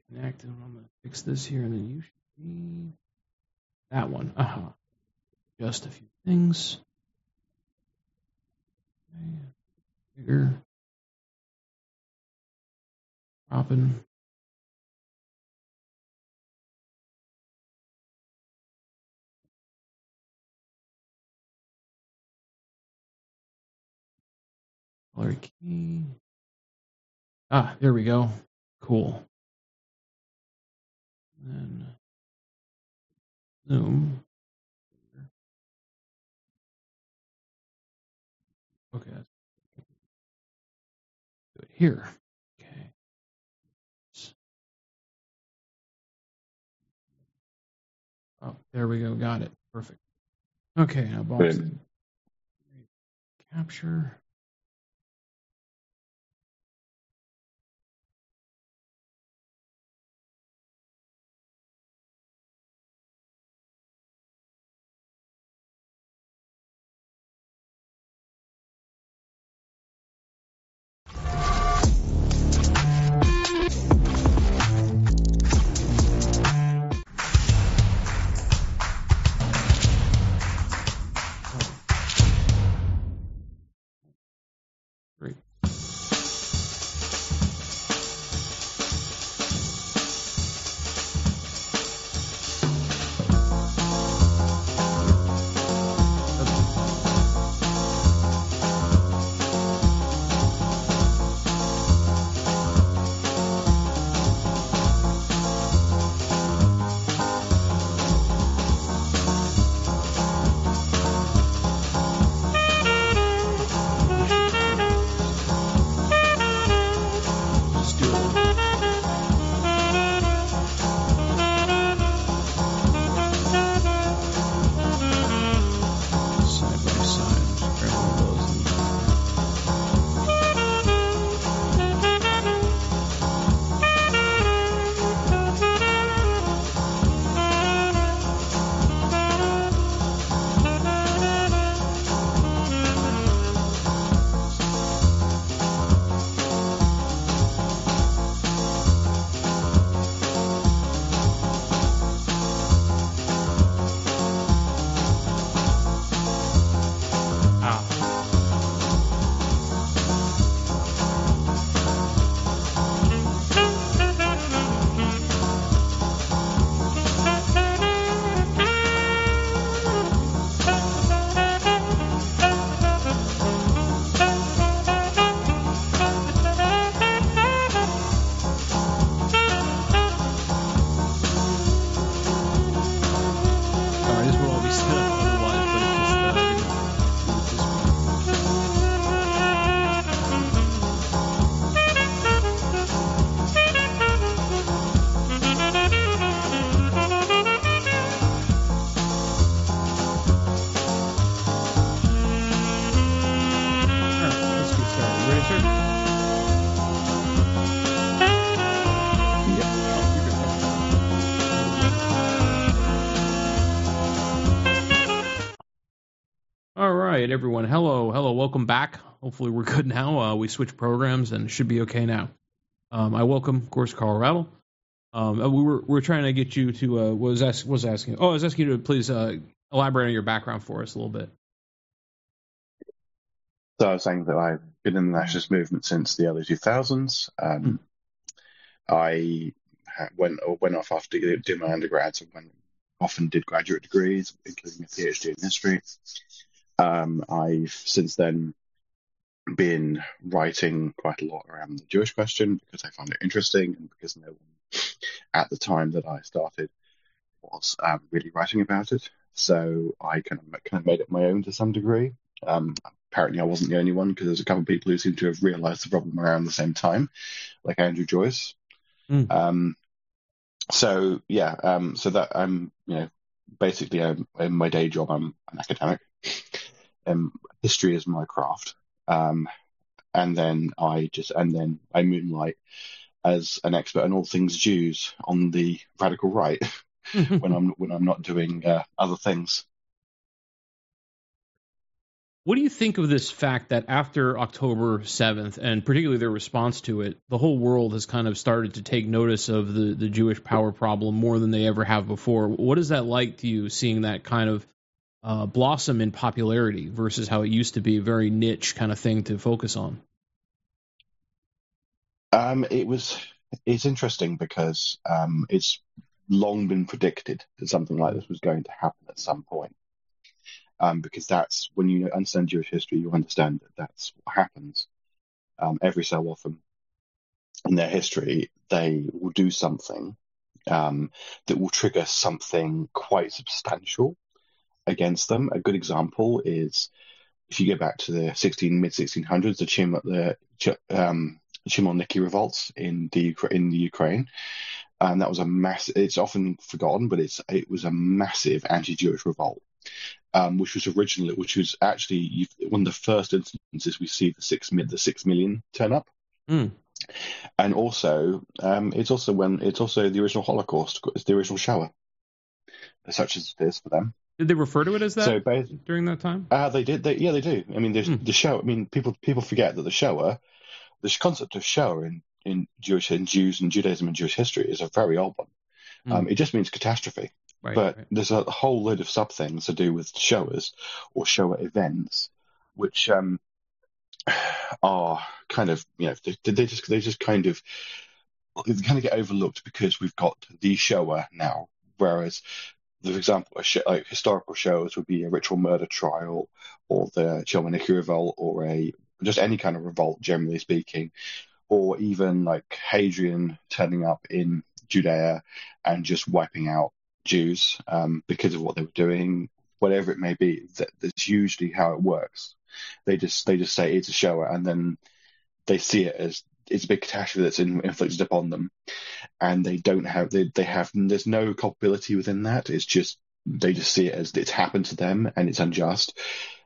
connect, and I'm going to fix this here, and then you should be that one. Just a few things. Okay. Bigger. Dropping. Color key. There we go. Cool. And then zoom. Okay. Do it here. Okay. Oh, there we go. Got it. Perfect. Okay, now box capture. Great. Just do it. Side by side. Just grab one of those. Sorry, this will all be set up otherwise, but it's just didn't do it this way. All right, let's get started. You ready, sir? Yep. All right, everyone. Hello. Welcome back. Hopefully, we're good now. We switched programs and it should be okay now. I welcome, of course, Carl Rattle. We were trying to get you to was asking. Oh, I was asking you to please elaborate on your background for us a little bit. So I was saying that I've been in the nationalist movement since the early 2000s. I went off after doing my undergrad, so often did graduate degrees, including a PhD in history. I've since then been writing quite a lot around the Jewish question because I find it interesting and because no one at the time that I started was really writing about it. So I kind of made it my own to some degree. Apparently I wasn't the only one because there's a couple of people who seem to have realized the problem around the same time, like Andrew Joyce. So that I'm, basically in my day job, I'm an academic. History is my craft. And then I moonlight as an expert on all things Jews on the radical right when I'm not doing other things. What do you think of this fact that after October 7th, and particularly their response to it, the whole world has kind of started to take notice of the Jewish power problem more than they ever have before? What is that like to you, seeing that kind of blossom in popularity versus how it used to be a very niche kind of thing to focus on? It's interesting because it's long been predicted that something like this was going to happen at some point. Because that's when you understand Jewish history, you understand that that's what happens. Every so often in their history, they will do something that will trigger something quite substantial against them. A good example is if you go back to the mid 1600s, the Chmielnicki revolts in the Ukraine. And that was a massive. It's often forgotten, but it was a massive anti-Jewish revolt. Which was actually one of the first instances we see the 6 million turn up. Mm. And also, it's also the original Holocaust, it's the original Shoah, such as it is for them. Did they refer to it as that during that time? They did. They do. I mean, the Shoah. I mean, people forget that the Shoah, the concept of Shoah in Jews and Judaism and Jewish history is a very old one. It just means catastrophe. Right. There's a whole load of sub things to do with Shoahs or Shoah events, which are kind of, they just kind of get overlooked because we've got the Shoah now. Whereas, for example, like historical Shoahs would be a ritual murder trial, or the Chmielnicki revolt, or just any kind of revolt, generally speaking, or even like Hadrian turning up in Judea and just wiping out Jews because of what they were doing, whatever it may be. That's usually how it works. They just say it's a Shoah, and then they see it as it's a big catastrophe that's inflicted upon them, and they don't have there's no culpability within that. It's just they just see it as it's happened to them and it's unjust.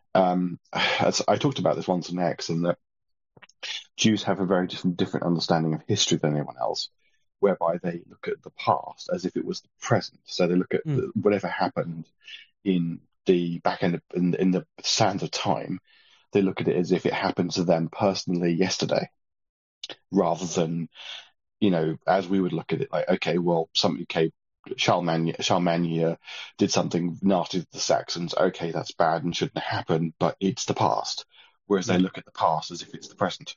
As I talked about this once on X, and that Jews have a very different understanding of history than anyone else, whereby they look at the past as if it was the present. So they look at whatever happened in the back end in the sands of time. They look at it as if it happened to them personally yesterday, rather than, as we would look at it, like, okay, well, Charlemagne did something nasty to the Saxons. Okay, that's bad and shouldn't have happened, but it's the past. Whereas they look at the past as if it's the present.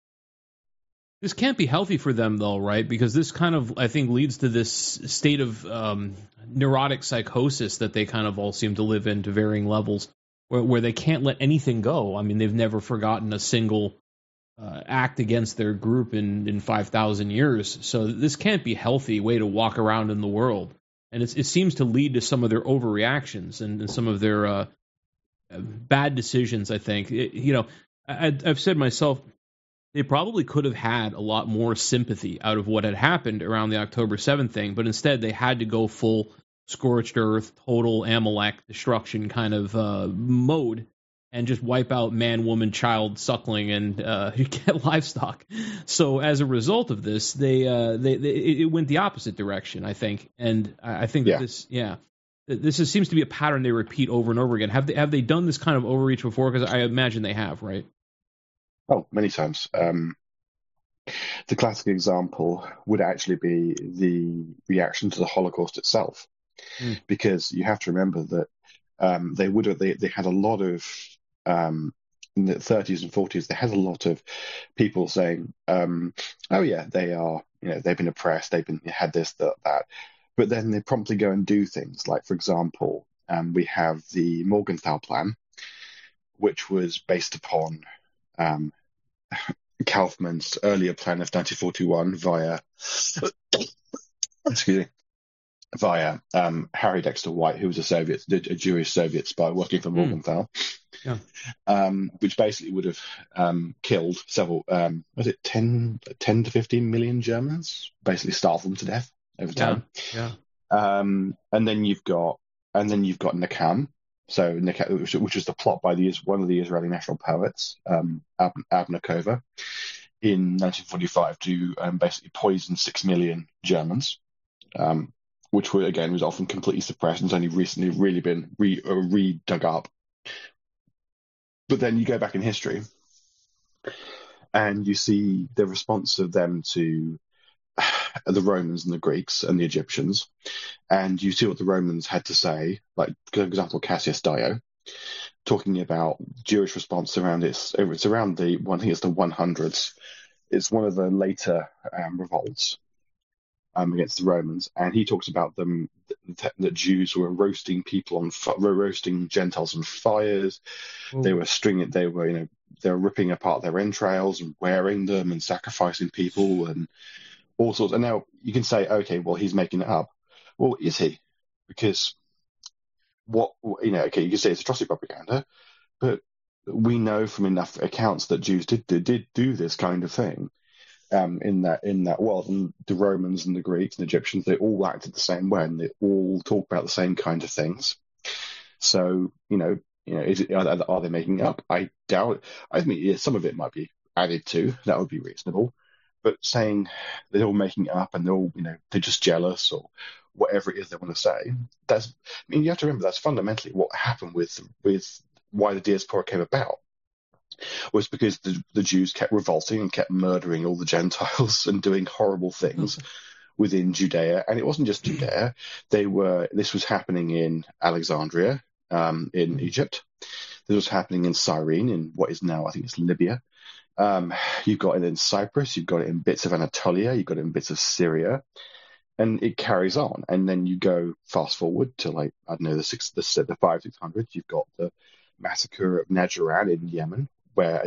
This can't be healthy for them, though, right? Because this kind of, I think, leads to this state of neurotic psychosis that they kind of all seem to live in to varying levels, where they can't let anything go. I mean, they've never forgotten a single act against their group in 5,000 years. So this can't be a healthy way to walk around in the world. And it seems to lead to some of their overreactions and some of their bad decisions, I think. I've said myself, they probably could have had a lot more sympathy out of what had happened around the October 7th thing, but instead they had to go full scorched earth, total Amalek destruction kind of mode and just wipe out man, woman, child, suckling, and get livestock. So as a result of this, it went the opposite direction, I think. And I think that this seems to be a pattern they repeat over and over again. Have they done this kind of overreach before? Because I imagine they have, right? Oh, many times. The classic example would actually be the reaction to the Holocaust itself, because you have to remember that they had a lot of in the 30s and 40s. They had a lot of people saying, "Oh yeah, they are. They've been oppressed. They've had this, that." But then they promptly go and do things like, for example, we have the Morgenthau Plan, which was based upon Kaufman's earlier plan of 1941 via Harry Dexter White, who was a Jewish Soviet spy working for Morgenthau, which basically would have killed several, 10 to 15 million Germans, basically starved them to death over time. And then you've got Nakam. So, which was the plot by one of the Israeli national poets, Abner Kova, in 1945 to basically poison 6 million Germans, which was often completely suppressed and has only recently really been re-dug up. But then you go back in history and you see the response of them to the Romans and the Greeks and the Egyptians, and you see what the Romans had to say, like, for example, Cassius Dio, talking about Jewish response around it's around the one, I think it's the 100s. It's one of the later revolts against the Romans, and he talks about them that Jews were roasting roasting Gentiles on fires. Ooh. They were ripping apart their entrails and wearing them and sacrificing people and all sorts. And now you can say, okay, well, he's making it up. Well, is he? Because okay, you can say it's atrocity propaganda, but we know from enough accounts that Jews did do this kind of thing in that world. And the Romans and the Greeks and Egyptians, they all acted the same way, and they all talk about the same kind of things. So, are they making it up? I doubt it. I mean, some of it might be added to. That would be reasonable. But saying they're all making it up and they're all, they're just jealous or whatever it is they want to say, you have to remember that's fundamentally what happened with why the diaspora came about, was because the Jews kept revolting and kept murdering all the Gentiles and doing horrible things within Judea. And it wasn't just Judea. This was happening in Alexandria, in Egypt. This was happening in Cyrene, in what is now, I think it's Libya. You've got it in Cyprus, you've got it in bits of Anatolia, you've got it in bits of Syria, and it carries on. And then you go fast forward to, like, I don't know, the 500-600s. You've got the massacre of Najran in Yemen, where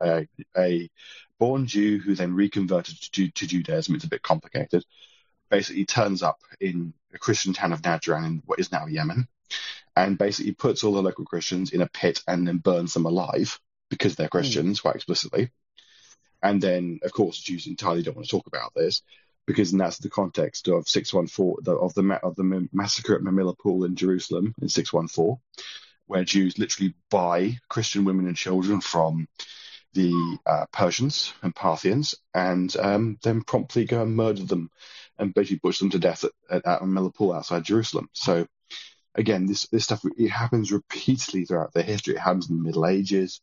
a born Jew who then reconverted to Judaism, it's a bit complicated, basically turns up in a Christian town of Najran in what is now Yemen, and basically puts all the local Christians in a pit and then burns them alive because they're Christians, quite explicitly. And then, of course, Jews entirely don't want to talk about this, because that's the context of 614, of the massacre at Mamilla Pool in Jerusalem in 614, where Jews literally buy Christian women and children from the Persians and Parthians, and then promptly go and murder them and basically butcher them to death at Mamilla Pool outside Jerusalem. So, again, this stuff, it happens repeatedly throughout their history. It happens in the Middle Ages.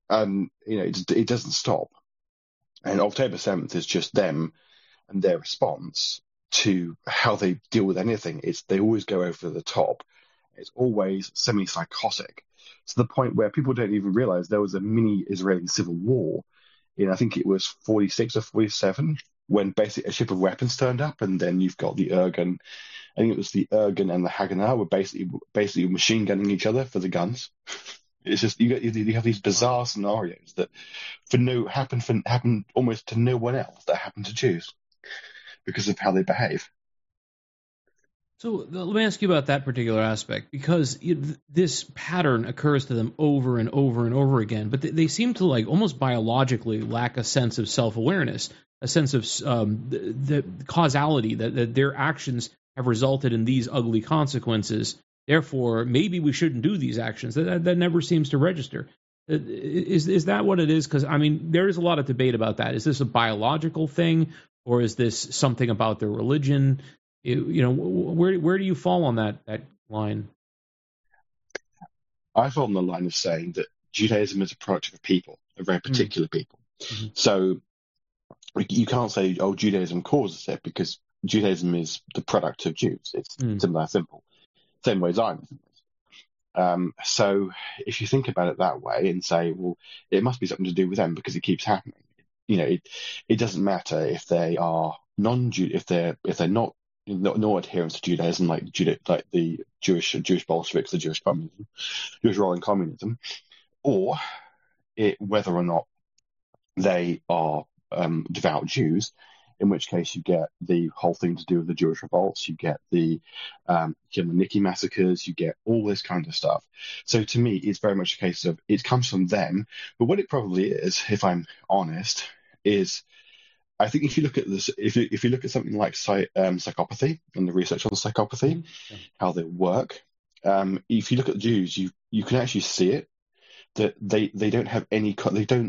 It doesn't stop. And October 7th is just them and their response to how they deal with anything. They always go over the top. It's always semi-psychotic, to the point where people don't even realize there was a mini Israeli civil war in, I think it was 46 or 47, when basically a ship of weapons turned up, and then you've got the Irgun. I think it was the Irgun and the Haganah were basically machine gunning each other for the guns. It's just you have these bizarre scenarios that happen almost to no one else, that happen to Jews because of how they behave. So let me ask you about that particular aspect, because this pattern occurs to them over and over and over again, but they seem to, like, almost biologically lack a sense of self-awareness, a sense of the causality, that their actions have resulted in these ugly consequences. Therefore, maybe we shouldn't do these actions. That never seems to register. Is that what it is? Because, I mean, there is a lot of debate about that. Is this a biological thing, or is this something about their religion? Where do you fall on that line? I fall on the line of saying that Judaism is a product of a people, a very particular people. Mm-hmm. So you can't say, oh, Judaism causes it, because Judaism is the product of Jews. It's simple and simple. Same way Zionism is. So if you think about it that way and say, well, it must be something to do with them because it keeps happening. It doesn't matter if they are non-Jew, if they're not no adherents to Judaism, like the Jewish Bolsheviks, the Jewish rolling communism, or whether or not they are devout Jews, in which case you get the whole thing to do with the Jewish revolts, you get the Khmelnytsky massacres, you get all this kind of stuff. So to me, it's very much a case of it comes from them. But what it probably is, if I'm honest, is I think if you look at this, if you look at something like psychopathy and the research on psychopathy, how they work, if you look at the Jews, you can actually see it, that they don't have any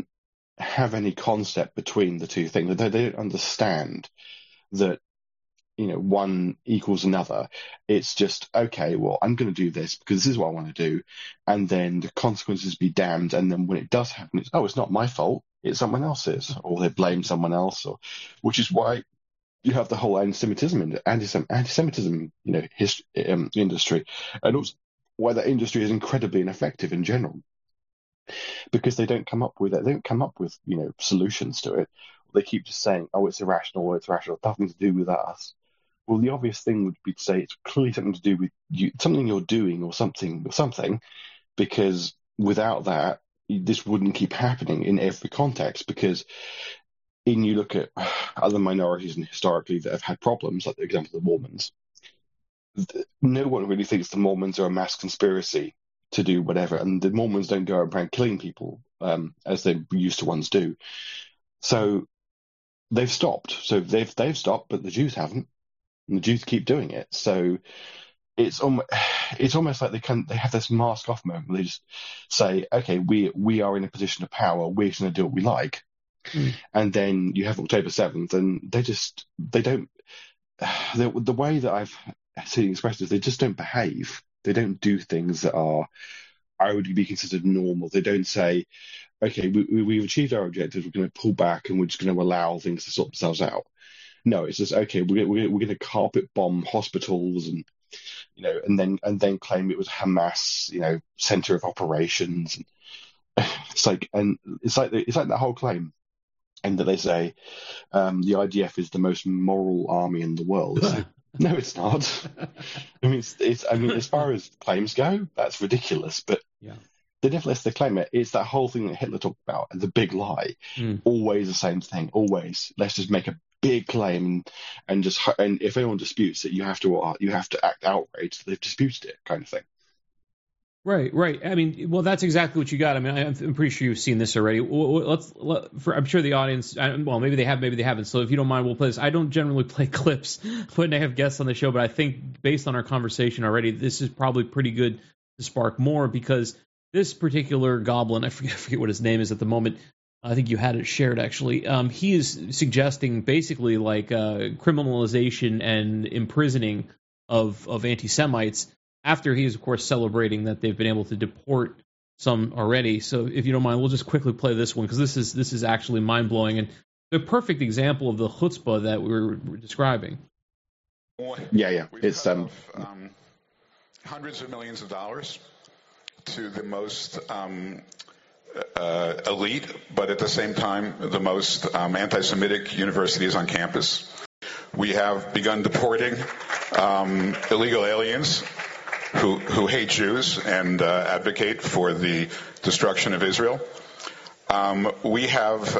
concept between the two things. They don't understand that one equals another. It's just, okay, well, I'm going to do this because this is what I want to do. And then the consequences be damned. And then when it does happen, it's not my fault. It's someone else's, or they blame someone else, which is why you have the whole anti-Semitism industry, and also why that industry is incredibly ineffective in general, because they don't come up with solutions to it. They keep just saying, oh, it's irrational, it's nothing to do with us. Well, the obvious thing would be to say it's clearly something to do with you, something you're doing or something, because without that, this wouldn't keep happening in every context. Because you look at other minorities and historically that have had problems, like the example of the Mormons, no one really thinks the Mormons are a mass conspiracy to do whatever, and the Mormons don't go around killing people as they used to once do. So they've stopped. So they've stopped, but the Jews haven't, and the Jews keep doing it. So it's almost like they have this mask off moment where they just say, okay, we are in a position of power, we're going to do what we like. And then you have October 7th, and they don't. The way that I've seen expressed is they just don't behave. They don't do things that I would be considered normal. They don't say, okay, we've achieved our objectives, we're going to pull back and we're just going to allow things to sort themselves out. No, it's just, okay, we're going to carpet bomb hospitals and then claim it was Hamas, center of operations. It's like that whole claim. And that they say the IDF is the most moral army in the world. No, it's not. I mean, as far as claims go, that's ridiculous. But nevertheless, they claim it. It's that whole thing that Hitler talked about, the big lie. Always the same thing. Always, let's just make a big claim and if anyone disputes it, you have to act outraged that they've disputed it, kind of thing. Right. I mean, well, that's exactly what you got. I mean, I'm pretty sure you've seen this already. I'm sure the audience, maybe they have, maybe they haven't. So if you don't mind, we'll play this. I don't generally play clips when I have guests on the show, but I think based on our conversation already, this is probably pretty good to spark more, because this particular goblin, I forget what his name is at the moment. I think you had it shared, actually. He is suggesting basically like criminalization and imprisoning of anti-Semites, after he is, of course, celebrating that they've been able to deport some already. So if you don't mind, we'll just quickly play this one, because this is actually mind-blowing and the perfect example of the chutzpah that we were describing. Yeah. It's hundreds of millions of dollars to the most elite, but at the same time, the most anti-Semitic universities on campus. We have begun deporting illegal aliens who hate Jews and advocate for the destruction of Israel. We have,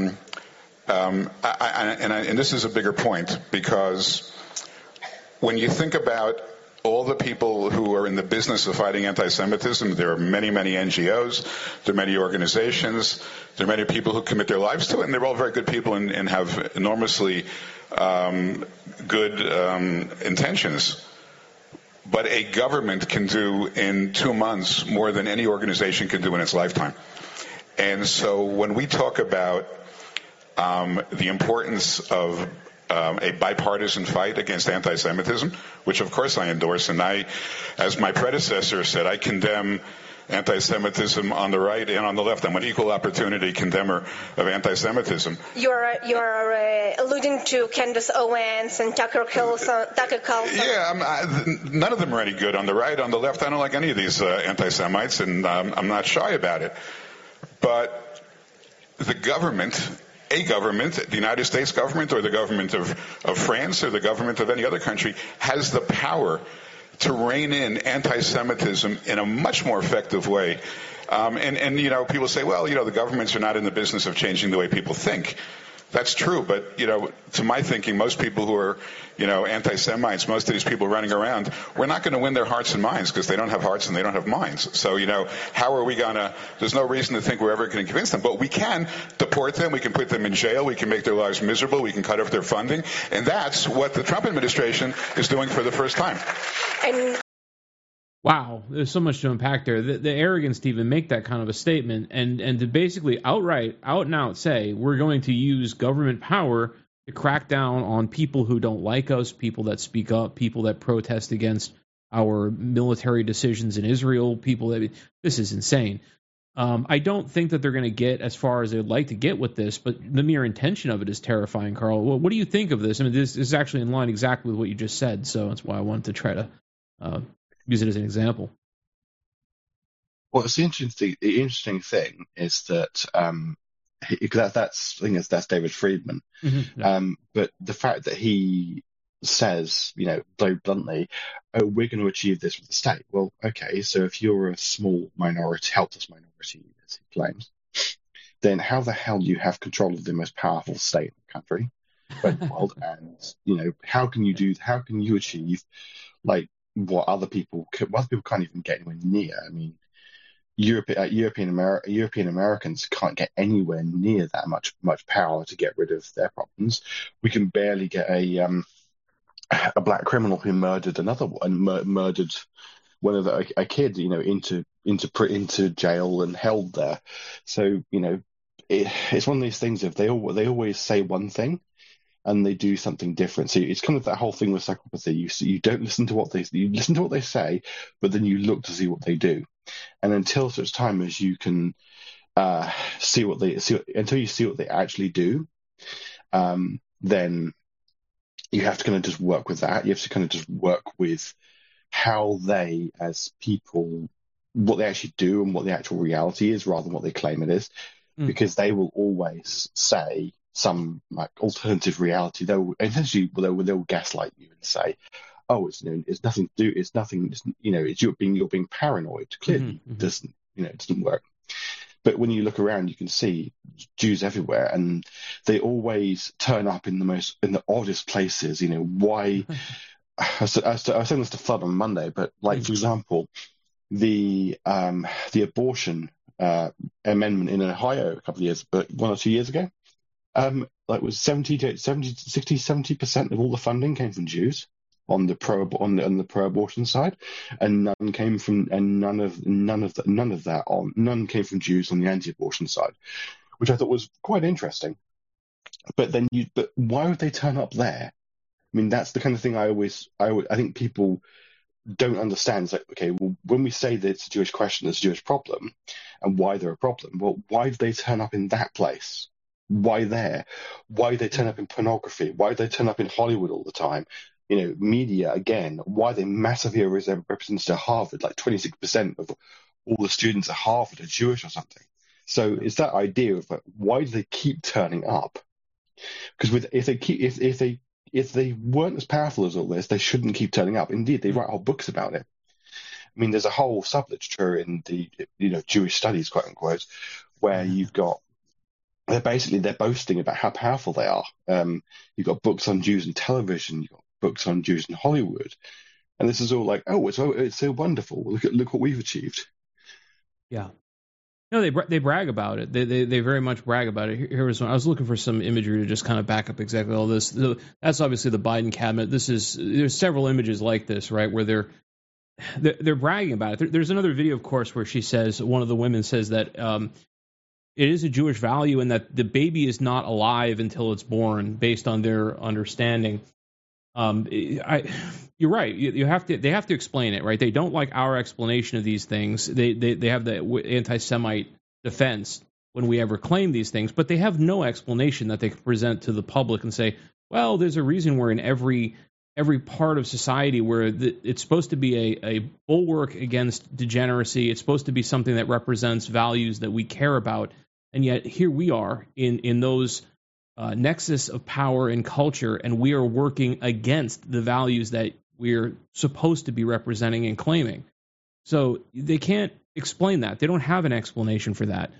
and this is a bigger point, because when you think about all the people who are in the business of fighting anti-Semitism, there are many, many NGOs, there are many organizations, there are many people who commit their lives to it, and they're all very good people and have enormously good intentions. But a government can do in 2 months more than any organization can do in its lifetime. And so when we talk about the importance of a bipartisan fight against anti-Semitism, which of course I endorse, and I, as my predecessor said, I condemn anti-Semitism on the right and on the left. I'm an equal opportunity condemner of anti-Semitism. You're alluding to Candace Owens and Tucker Carlson. Yeah, none of them are any good on the right. On the left, I don't like any of these anti-Semites, and I'm not shy about it. But the government, the United States government, or the government of France, or the government of any other country, has the power to rein in anti-Semitism in a much more effective way. And people say, well, the governments are not in the business of changing the way people think. That's true, but, to my thinking, most people who are, anti-Semites, most of these people running around, we're not going to win their hearts and minds, because they don't have hearts and they don't have minds. So, how are we going to, there's no reason to think we're ever going to convince them, but we can deport them, we can put them in jail, we can make their lives miserable, we can cut off their funding, and that's what the Trump administration is doing for the first time. Wow, there's so much to unpack there. The arrogance to even make that kind of a statement and to basically out and out say we're going to use government power to crack down on people who don't like us, people that speak up, people that protest against our military decisions in Israel, people that this is insane. I don't think that they're going to get as far as they'd like to get with this, but the mere intention of it is terrifying, Carl. What do you think of this? I mean, this is actually in line exactly with what you just said, so that's why I wanted to try to use it as an example. Well, it's the interesting thing is that that's David Friedman. Mm-hmm. Yeah. But the fact that he says, very bluntly, oh, we're going to achieve this with the state. Well, okay, so if you're a small minority, helpless minority, as he claims, then how the hell do you have control of the most powerful state in the country, in the world? And, how can you achieve like what other people can't even get anywhere near? I mean, European Americans can't get anywhere near that much power to get rid of their problems. We can barely get a black criminal who murdered murdered one of a kid, into jail and held there. So it's one of these things. If they always say one thing and they do something different. So it's kind of that whole thing with psychopathy. You don't listen to what they say, but then you look to see what they do. And until such time as you can until you see what they actually do, then you have to kind of just work with that. You have to kind of just work with how they, as people, what they actually do and what the actual reality is, rather than what they claim it is, because they will always say some like alternative reality. They'll gaslight you and say, "Oh, it's nothing to do. It's nothing. It's you're being paranoid." Clearly, it doesn't work. But when you look around, you can see Jews everywhere, and they always turn up in the oddest places. Why? I was saying this to Flood on Monday, but for example, the abortion amendment in Ohio a couple of years, but 1 or 2 years ago, was 70% of all the funding came from Jews on the pro-abortion side, and none came from Jews on the anti-abortion side, which I thought was quite interesting. But why would they turn up there? I mean, that's the kind of thing I think people don't understand. It's like, okay, well, when we say that it's a Jewish question, it's a Jewish problem, and why they're a problem, well, why do they turn up in that place? Why there? Why do they turn up in pornography? Why do they turn up in Hollywood all the time? Media, again, why they massively represented at Harvard, like 26% of all the students at Harvard are Jewish or something. So it's that idea of why do they keep turning up? Because if they weren't as powerful as all this, they shouldn't keep turning up. Indeed, they write whole books about it. I mean, there's a whole subliterature in the Jewish studies, quote unquote, where you've got they're boasting about how powerful they are. You've got books on Jews in television. You've got books on Jews in Hollywood, and this is all like, oh, it's so wonderful. Look what we've achieved. Yeah, no, they brag about it. They very much brag about it. Here was one. I was looking for some imagery to just kind of back up exactly all this. That's obviously the Biden cabinet. There's several images like this, right, where they're bragging about it. There's another video, of course, where she says, one of the women says that it is a Jewish value and that the baby is not alive until it's born, based on their understanding. You're right. They have to explain it, right? They don't like our explanation of these things. They have the anti-Semite defense when we ever claim these things, but they have no explanation that they can present to the public and say, well, there's a reason we're in every part of society where it's supposed to be a bulwark against degeneracy. It's supposed to be something that represents values that we care about, and yet here we are in those nexus of power and culture, and we are working against the values that we're supposed to be representing and claiming. So they can't explain that. They don't have an explanation for that.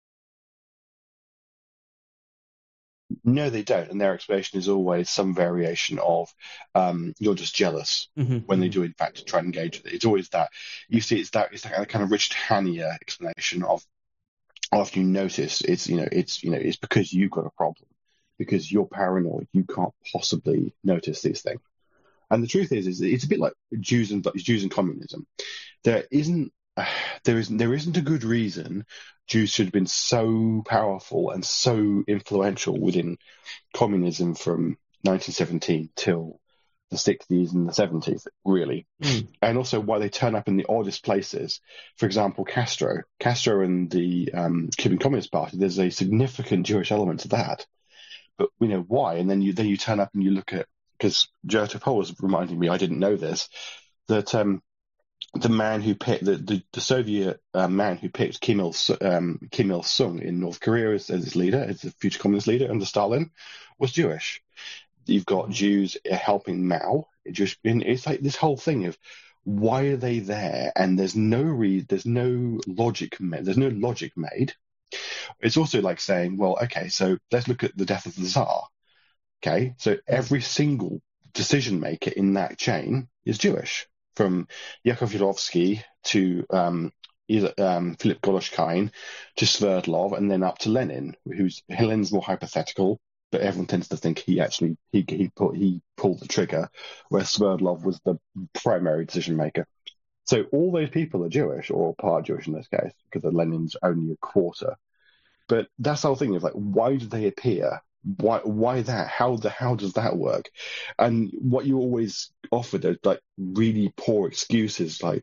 No, they don't. And their explanation is always some variation of you're just jealous when they do, in fact, try and engage with it. It's always that. You see, it's that kind of Richard Hannier explanation of, after you notice, it's because you've got a problem. Because you're paranoid, you can't possibly notice these things. And the truth is it's a bit like Jews and communism. There isn't there isn't a good reason Jews should have been so powerful and so influential within communism from 1917 till the 60s and the 70s, really. And also why they turn up in the oddest places. For example, Castro and the Cuban Communist Party, there's a significant Jewish element to that. But why? And then you turn up and you look at, because Joe Topol was reminding me, I didn't know this, that the man who picked the Soviet man who picked Kim Il-sung in North Korea as his leader, as the future communist leader under Stalin, was Jewish. You've got Jews helping Mao. It's like this whole thing of why are they there? And there's no logic made. It's also like saying, well, okay, so let's look at the death of the Tsar. Okay, so every single decision maker in that chain is Jewish, from Yakov Yurovsky to Philip Goloshkin to Sverdlov, and then up to Lenin, Lenin's more hypothetical, but everyone tends to think he pulled the trigger, whereas Sverdlov was the primary decision maker. So all those people are Jewish, or part Jewish in this case, because Lenin's only a quarter. But that's the whole thing of like, why do they appear? Why that? How does that work? And what you always offered are like really poor excuses, like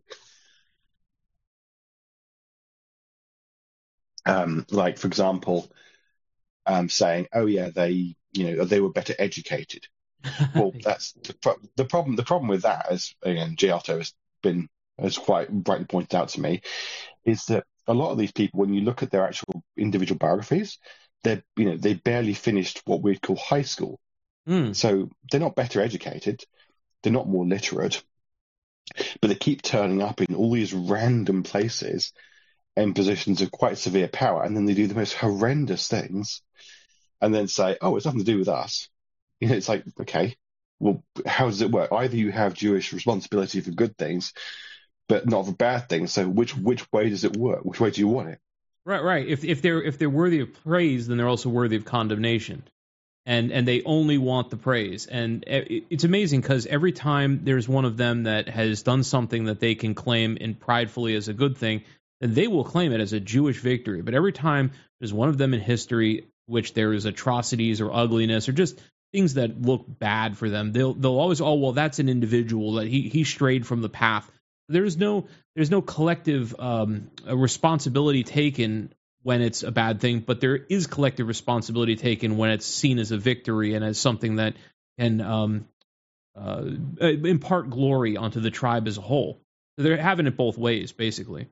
for example, saying, "Oh yeah, they were better educated." Well, that's the problem. The problem with that, as again Giotto has quite brightly pointed out to me, is that a lot of these people, when you look at their actual individual biographies, they barely finished what we'd call high school. So they're not better educated, they're not more literate, but they keep turning up in all these random places in positions of quite severe power, and then they do the most horrendous things, and then say, "Oh, it's nothing to do with us." It's like, okay, well, how does it work? Either you have Jewish responsibility for good things, but not for bad things. So which way does it work? Which way do you want it? Right. If they're worthy of praise, then they're also worthy of condemnation, and they only want the praise. And it's amazing because every time there's one of them that has done something that they can claim in pridefully as a good thing, then they will claim it as a Jewish victory. But every time there's one of them in history which there is atrocities or ugliness or just things that look bad for them, they'll always, oh well, that's an individual that he strayed from the path. There's no collective responsibility taken when it's a bad thing, but there is collective responsibility taken when it's seen as a victory and as something that can impart glory onto the tribe as a whole. So they're having it both ways, basically.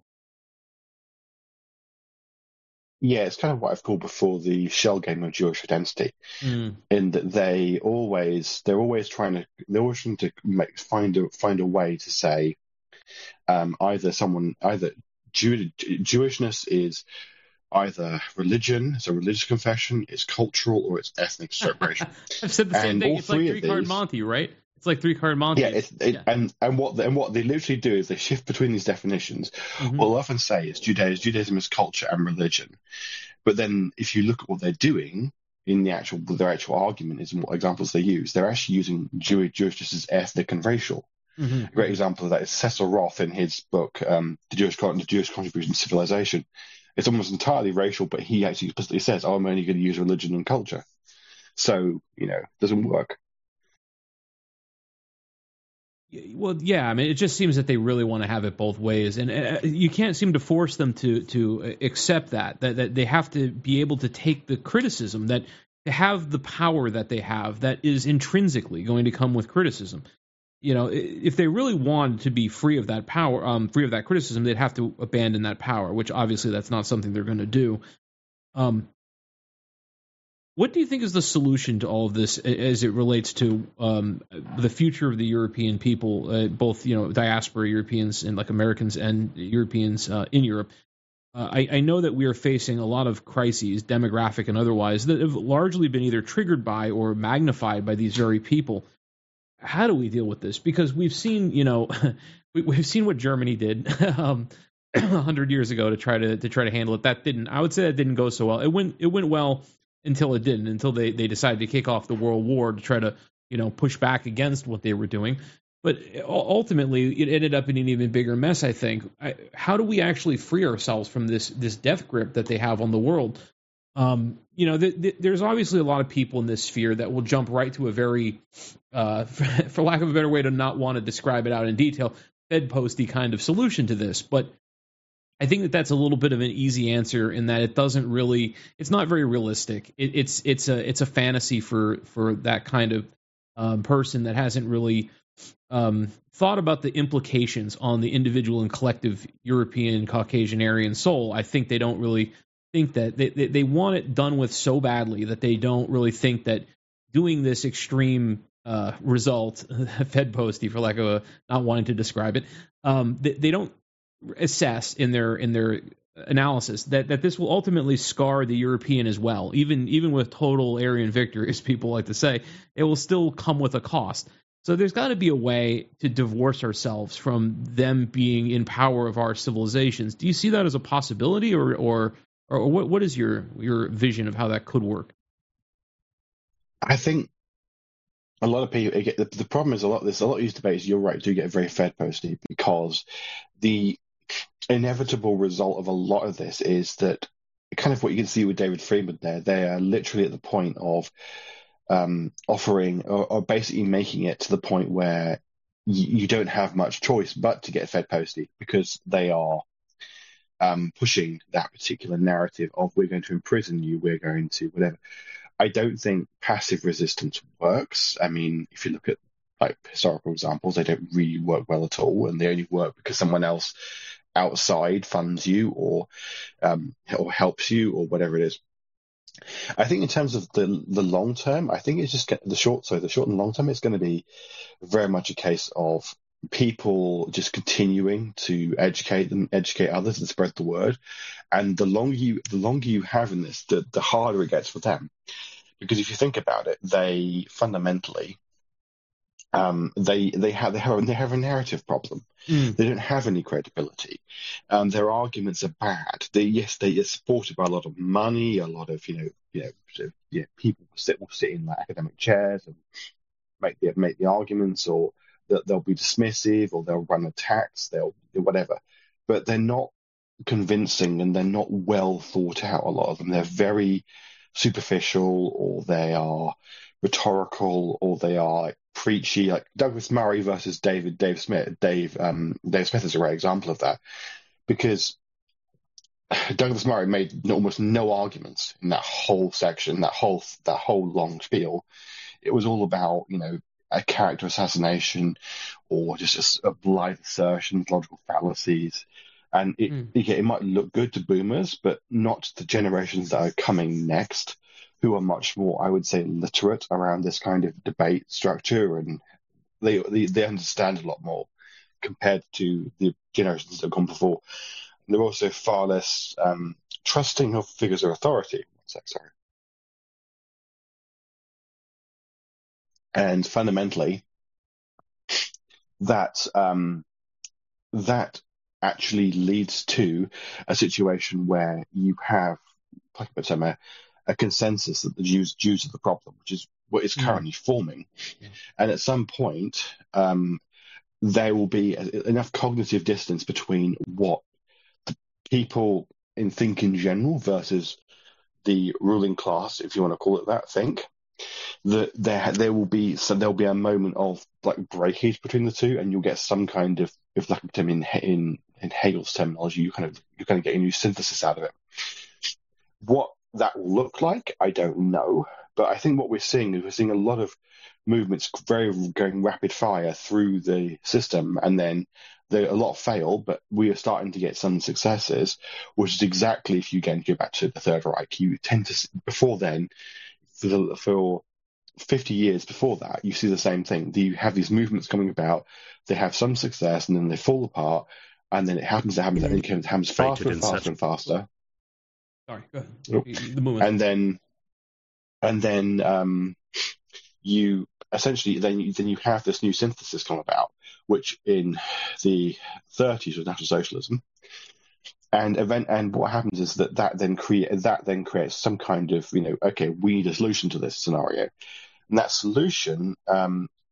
Yeah, it's kind of what I've called before the shell game of Jewish identity, in that they're always trying to find a way to say either Jewishness is either religion, it's a religious confession, it's cultural, or it's ethnic separation. I've said the same thing. It's like three-card Monty, right? It's like three-card Monty. Yeah, and what they literally do is they shift between these definitions. What they'll often say is Judaism is culture and religion. But then if you look at what they're doing in their actual argument is what examples they use, they're actually using Jewishness as ethnic and racial. A great example of that is Cecil Roth in his book, The Jewish Contribution to Civilization. It's almost entirely racial, but he actually explicitly says, I'm only going to use religion and culture. So, it doesn't work. Well, yeah, I mean, it just seems that they really want to have it both ways, and you can't seem to force them to accept that they have to be able to take the criticism, that to have the power that they have that is intrinsically going to come with criticism. If they really wanted to be free of that power, free of that criticism, they'd have to abandon that power, which obviously that's not something they're going to do. What do you think is the solution to all of this as it relates to the future of the European people, both diaspora Europeans and like Americans and Europeans in Europe? I know that we are facing a lot of crises, demographic and otherwise, that have largely been either triggered by or magnified by these very people. How do we deal with this? Because we've seen, we've seen what Germany did 100 years ago to try to handle it. I would say that didn't go so well. It went well until it didn't, until they decided to kick off the World War to try to, push back against what they were doing. But ultimately, it ended up in an even bigger mess, I think. How do we actually free ourselves from this death grip that they have on the world? There's obviously a lot of people in this sphere that will jump right to a very, for lack of a better way to not want to describe it out in detail, Fed posty kind of solution to this. But I think that that's a little bit of an easy answer in that it's not very realistic. It's a fantasy for that kind of person that hasn't really thought about the implications on the individual and collective European, Caucasian, Aryan soul. I think they don't really think that they want it done with so badly that they don't really think that doing this extreme result, Fed posty, for lack of not wanting to describe it, they don't assess in their analysis that this will ultimately scar the European as well. Even with total Aryan victory, as people like to say, it will still come with a cost. So there's got to be a way to divorce ourselves from them being in power of our civilizations. Do you see that as a possibility, or what is your vision of how that could work? I think a lot of people the problem is a lot of these debates, you're right, do get very Fed posty, because the inevitable result of a lot of this is that kind of what you can see with David Friedman there. They are literally at the point of offering or basically making it to the point where you don't have much choice but to get Fed posty, because they are pushing that particular narrative of we're going to imprison you, we're going to whatever. I don't think passive resistance works. I mean, if you look at like historical examples, they don't really work well at all, and they only work because someone else outside funds you or helps you or whatever it is. I think in terms of the long term, I think it's just the short and long term, it's going to be very much a case of people just continuing to educate others and spread the word. And the longer you have in this, the harder it gets for them. Because if you think about it, they fundamentally they have a narrative problem. They don't have any credibility. Their arguments are bad. They are supported by a lot of money, a lot of people will sit in like academic chairs and make the arguments, or they'll be dismissive, or they'll run attacks, they'll do whatever. But they're not convincing, and they're not well thought out. A lot of them, they're very superficial, or they are rhetorical, or they are preachy, like Douglas Murray versus Dave Smith. Dave Smith is a great example of that, because Douglas Murray made almost no arguments in that whole section, that whole long spiel. It was all about a character assassination, or just a blithe assertion, logical fallacies, and it might look good to boomers, but not to the generations that are coming next, who are much more, I would say, literate around this kind of debate structure, and they understand a lot more compared to the generations that have gone before. And they're also far less trusting of figures of authority. Sorry. And fundamentally, that actually leads to a situation where you have, a consensus that the Jews are the problem, which is what is currently forming. And at some point, there will be enough cognitive distance between what the people think in general versus the ruling class, if you want to call it that, think. That there'll be a moment of like breakage between the two, and you'll get some kind of, if like in Hegel's terminology, you kind of get a new synthesis out of it. What that will look like, I don't know, but I think what we're seeing is a lot of movements going rapid fire through the system, and then a lot fail, but we are starting to get some successes, which is exactly, if you again go back to the Third Reich, you tend to, before then, for 50 years before that, you see the same thing. You have these movements coming about, they have some success, and then they fall apart, and then it happens faster and faster. Sorry, go ahead. The movement. And then you essentially then you have this new synthesis come about, which in the 30s was National Socialism. And what happens is that then creates some kind of, okay, we need a solution to this scenario. And that solution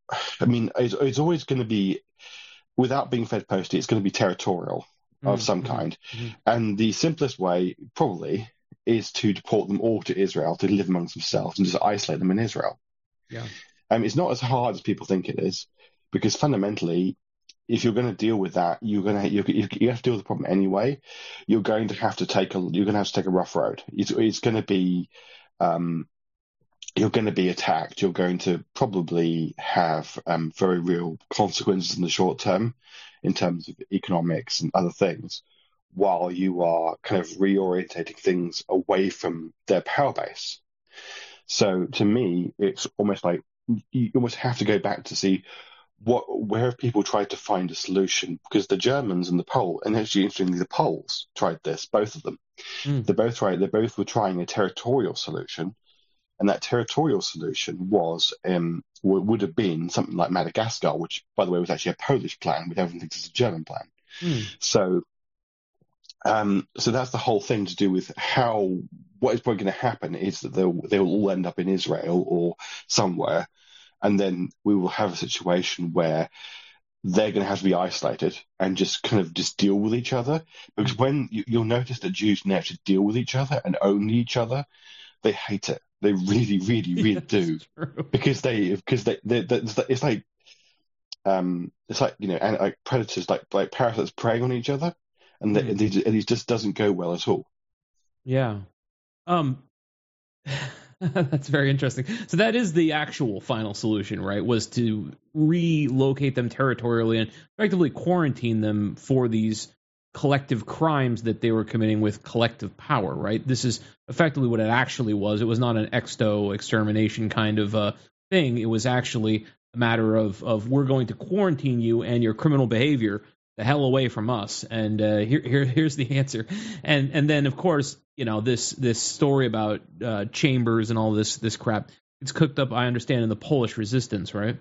I mean, it's always going to be, without being Fed posted, it's going to be territorial of some kind. And the simplest way, probably, is to deport them all to Israel to live amongst themselves and just isolate them in Israel. Yeah. It's not as hard as people think it is, because fundamentally, if you're going to deal with that, you have to deal with the problem anyway. You're going to have to take a rough road. It's going to be, you're going to be attacked. You're going to probably have very real consequences in the short term, in terms of economics and other things, while you are kind of reorientating things away from their power base. So to me, it's almost like you almost have to go back to see where have people tried to find a solution, because the Germans and actually interestingly the Poles tried this, both of them. They both were trying a territorial solution, and that territorial solution would have been something like Madagascar, which, by the way, was actually a Polish plan, with everyone thinks it's a German plan. So that's the whole thing to do with what is probably going to happen is that they will all end up in Israel or somewhere, and then we will have a situation where they're going to have to be isolated and just kind of just deal with each other. Because when you'll notice that Jews now to deal with each other and own each other, they hate it. They really, really, really do. Because it's like and like predators, like parasites preying on each other, and it just doesn't go well at all. Yeah. That's very interesting. So that is the actual final solution, right? Was to relocate them territorially and effectively quarantine them for these collective crimes that they were committing with collective power, right? This is effectively what it actually was. It was not an extermination kind of thing. It was actually a matter of we're going to quarantine you and your criminal behavior the hell away from us. And here's the answer. And then, of course, this story about chambers and all this crap, it's cooked up, I understand, in the Polish resistance, right?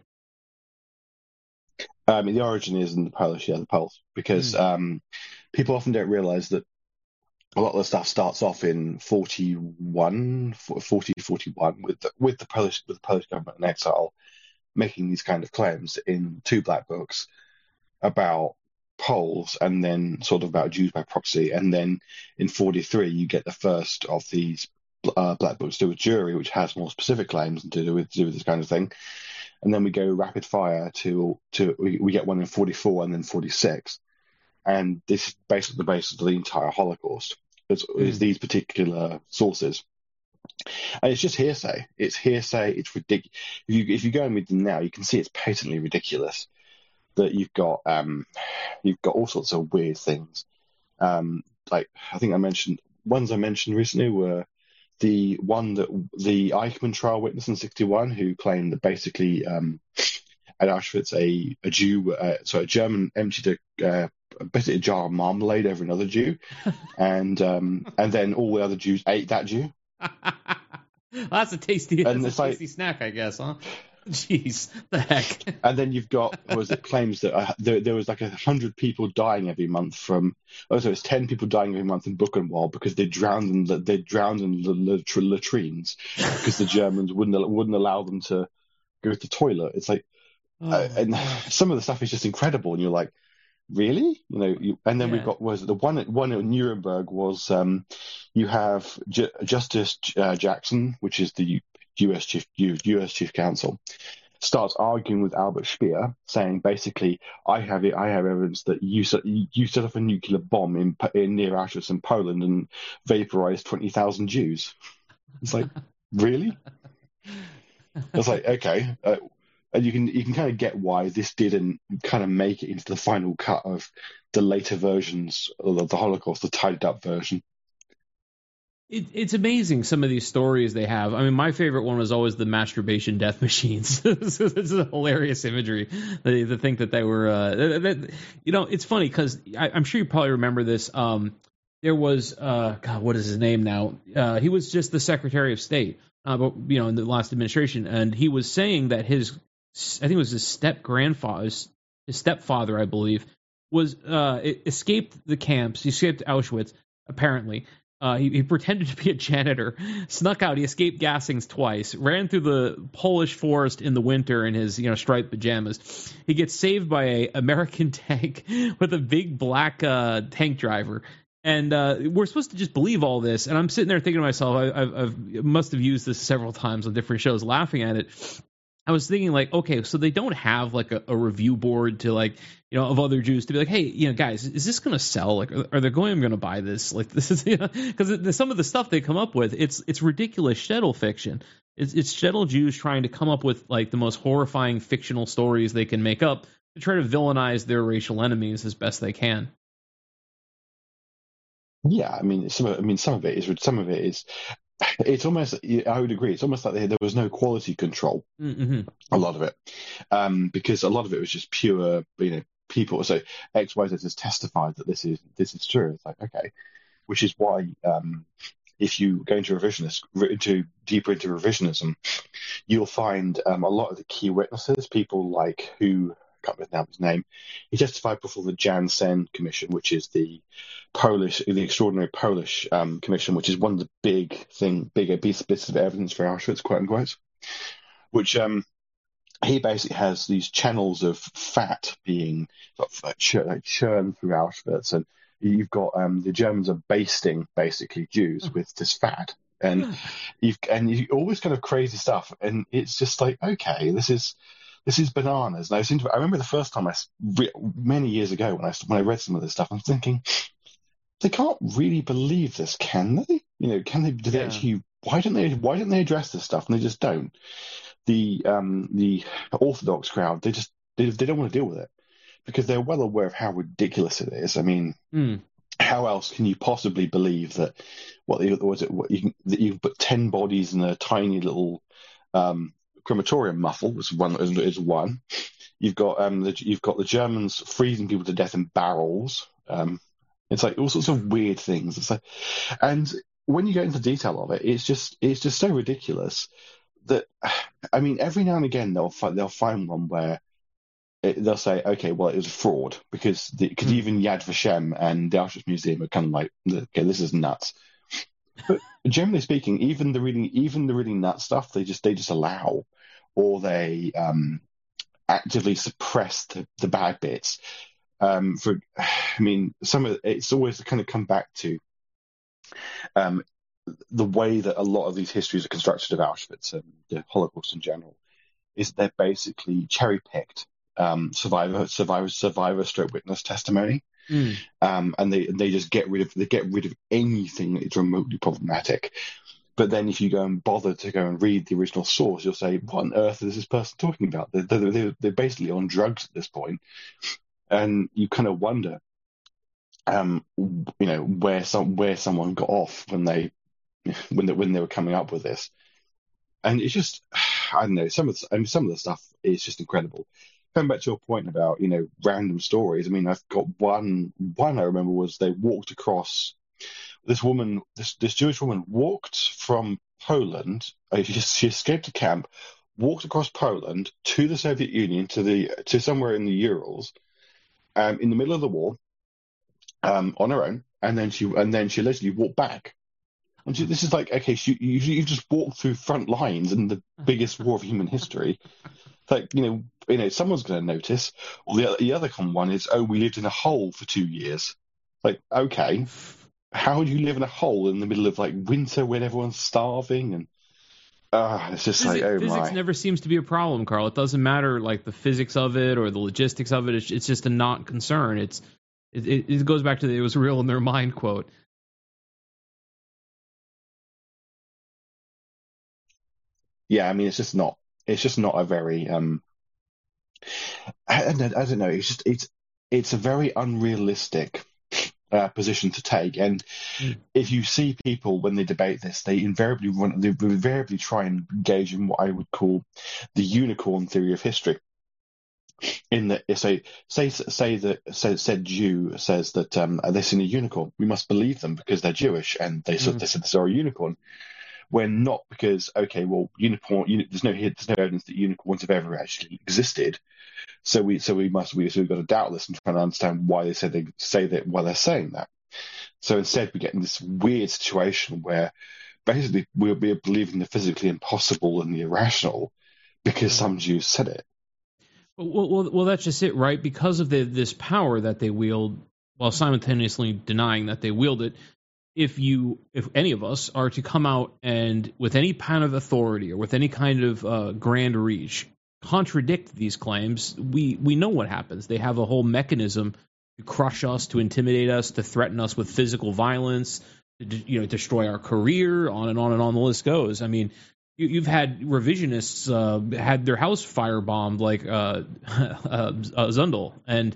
The origin is in the Poles, because people often don't realize that a lot of the stuff starts off in 41 with the Polish government in exile making these kind of claims in two black books about Poles, and then sort of about Jews by proxy. And then in 43 you get the first of these black books to do with Jewry, which has more specific claims to do with this kind of thing. And then we go rapid fire we get one in 44 and then 46. And this is basically the basis of the entire Holocaust, is these particular sources. And it's just hearsay. It's hearsay. It's ridiculous. If you go and read them now, you can see it's patently ridiculous. That you've got all sorts of weird things. Like I think ones I mentioned recently were the one that the Eichmann trial witness in 1961, who claimed that basically at Auschwitz a German emptied basically a jar of marmalade over another Jew, and then all the other Jews ate that Jew. Well, that's a tasty snack, I guess, huh? Jeez, the heck. And then you've got claims that there was like 100 people dying every month it's 10 people dying every month in Buchenwald because they drowned in the latrines because the Germans wouldn't allow them to go to the toilet. It's like, and some of the stuff is just incredible, and you're like, really? And then we've got the one at Nuremberg was you have Justice Jackson, which is the U.S. Chief Counsel, starts arguing with Albert Speer, saying basically, I have evidence that you set off a nuclear bomb in near Auschwitz in Poland and vaporized 20,000 Jews. It's like, really? It's like, okay, and you can kind of get why this didn't kind of make it into the final cut of the later versions of the Holocaust, the tidied up version. It's amazing, some of these stories they have. I mean, my favorite one was always the masturbation death machines. This is a hilarious imagery. They think that they were, it's funny because I'm sure you probably remember this. There was, what is his name now? He was just the Secretary of State, in the last administration, and he was saying that I think it was his stepfather, I believe, was escaped the camps. He escaped Auschwitz, apparently. He pretended to be a janitor, snuck out. He escaped gassings twice, ran through the Polish forest in the winter in his striped pajamas. He gets saved by a American tank with a big black tank driver. And we're supposed to just believe all this. And I'm sitting there thinking to myself, I must have used this several times on different shows, laughing at it. I was thinking, like, okay, so they don't have like a review board to of other Jews to be like, hey, guys, is this going to sell? Like, are they going to buy this? Like, this is, because some of the stuff they come up with, it's ridiculous shtetl fiction. It's shtetl Jews trying to come up with like the most horrifying fictional stories they can make up to try to villainize their racial enemies as best they can. Yeah, I mean, some of it is. It's almost, I would agree, it's almost like there was no quality control, a lot of it, because a lot of it was just pure, people. So XYZ has testified that this is true. It's like, okay, which is why if you go into deeper into revisionism, you'll find a lot of the key witnesses, people like who, I can't remember his name, he testified before the Jansen Commission, which is the extraordinary Polish commission, which is one of the bigger bits of evidence for Auschwitz, quote unquote, which he basically has these channels of fat being churned through Auschwitz, and you've got the Germans are basting basically Jews with this fat, and you always kind of crazy stuff, and it's just like, okay, this is bananas. And I remember the first time many years ago when I read some of this stuff, I'm thinking, they can't really believe this, can they? Can they? Do they actually? Why don't they address this stuff? And they just don't. The Orthodox crowd, they don't want to deal with it because they're well aware of how ridiculous it is. I mean, how else can you possibly believe that? You can put 10 bodies in a tiny little crematorium muffle is one. You've got the Germans freezing people to death in barrels. It's like all sorts of weird things. It's like, and when you get into detail of it, it's just so ridiculous that, I mean, every now and again they'll find one where they'll say, okay, well, it was a fraud because even Yad Vashem and the Auschwitz Museum are kind of like, okay, this is nuts. But generally speaking, even the really nuts stuff, they just allow, or they actively suppress the bad bits. It's always kind of come back to the way that a lot of these histories are constructed of Auschwitz and the Holocaust in general, is they're basically cherry picked survivor stroke witness testimony, and they just get rid of anything that's remotely problematic. But then if you go and bother to go and read the original source, you'll say, what on earth is this person talking about? They're basically on drugs at this point. And you kind of wonder, where someone got off when they were coming up with this. And it's just, I don't know, some of the stuff is just incredible. Going back to your point about, random stories, I mean, I've got one I remember was they walked across, this Jewish woman walked from Poland, she escaped a camp, walked across Poland to the Soviet Union, to somewhere in the Urals, in the middle of the war, on her own, and then she allegedly walked back. And this is like, okay, you just walked through front lines in the biggest war of human history. Like, someone's going to notice. Or the other common one is, we lived in a hole for 2 years. Like, okay, how do you live in a hole in the middle of like winter when everyone's starving? And it's just physics never seems to be a problem, Carl. It doesn't matter like the physics of it or the logistics of it. It's just a not concern. It goes back to it was real in their mind quote. Yeah, I mean, it's just not a very I don't know. It's a very unrealistic position to take, and if you see people when they debate this, they invariably try and engage in what I would call the unicorn theory of history. In that, said Jew says that they've seen a unicorn, we must believe them because they're Jewish, and they said they saw a unicorn. When not, because unicorn. There's no evidence that unicorns have ever actually existed. So we've got to doubt this and try to understand why why they're saying that. So instead, we get in this weird situation where basically we'll be believing the physically impossible and the irrational because some Jews said it. Well, that's just it, right? Because of this power that they wield, while simultaneously denying that they wield it. If any of us are to come out and with any kind of authority or with any kind of grand reach contradict these claims, we know what happens. They have a whole mechanism to crush us, to intimidate us, to threaten us with physical violence, to destroy our career, on and on and on the list goes. I mean, you've had revisionists had their house firebombed like Zundel, and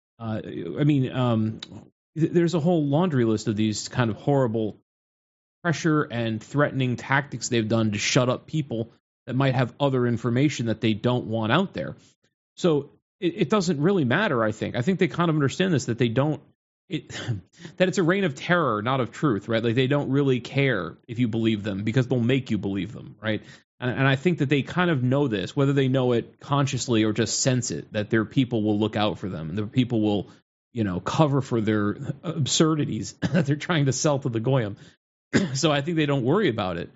there's a whole laundry list of these kind of horrible pressure and threatening tactics they've done to shut up people that might have other information that they don't want out there. So it doesn't really matter, I think. I think they kind of understand this, that that it's a reign of terror, not of truth, right? Like they don't really care if you believe them because they'll make you believe them, right? And I think that they kind of know this, whether they know it consciously or just sense it, that their people will look out for them and their people will cover for their absurdities that they're trying to sell to the Goyim. So I think they don't worry about it.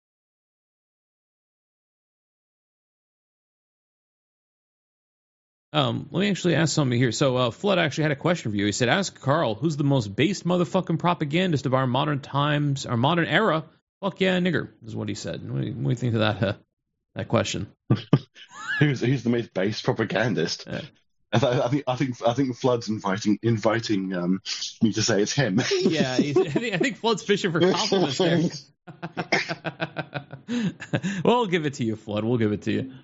Let me actually ask somebody here. So Flood actually had a question for you. He said, ask Carl, who's the most based motherfucking propagandist of our modern times, our modern era? Fuck yeah, nigger, is what he said. What do you think of that question? Who's the most based propagandist? I think Flood's inviting me to say it's him. Yeah, I think Flood's fishing for compliments there. Well, I'll give it to you, Flood. We'll give it to you.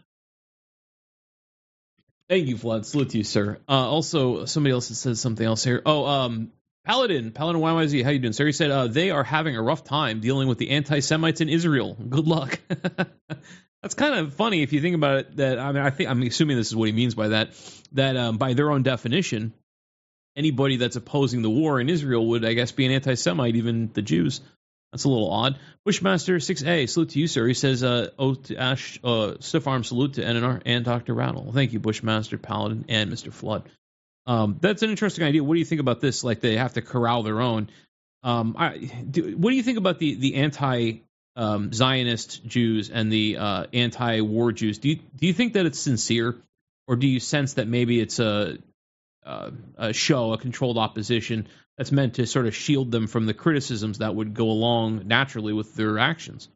Thank you, Flood. Salute to you, sir. Also, somebody else says something else here. Paladin YYZ, how you doing, sir? He said they are having a rough time dealing with the anti-Semites in Israel. Good luck. That's kind of funny if you think about it. I'm assuming this is what he means by that. That by their own definition, anybody that's opposing the war in Israel would, I guess, be an anti-Semite, even the Jews. That's a little odd. Bushmaster 6A, salute to you, sir. He says, to Ash, stiff arm salute to NNR and Dr. Rattle. Well, thank you, Bushmaster, Paladin, and Mr. Flood. That's an interesting idea. What do you think about this? Like they have to corral their own. What do you think about the anti-Zionist Jews and the anti-war Jews? Do you think that it's sincere, or do you sense that maybe it's a show, a controlled opposition that's meant to sort of shield them from the criticisms that would go along naturally with their actions?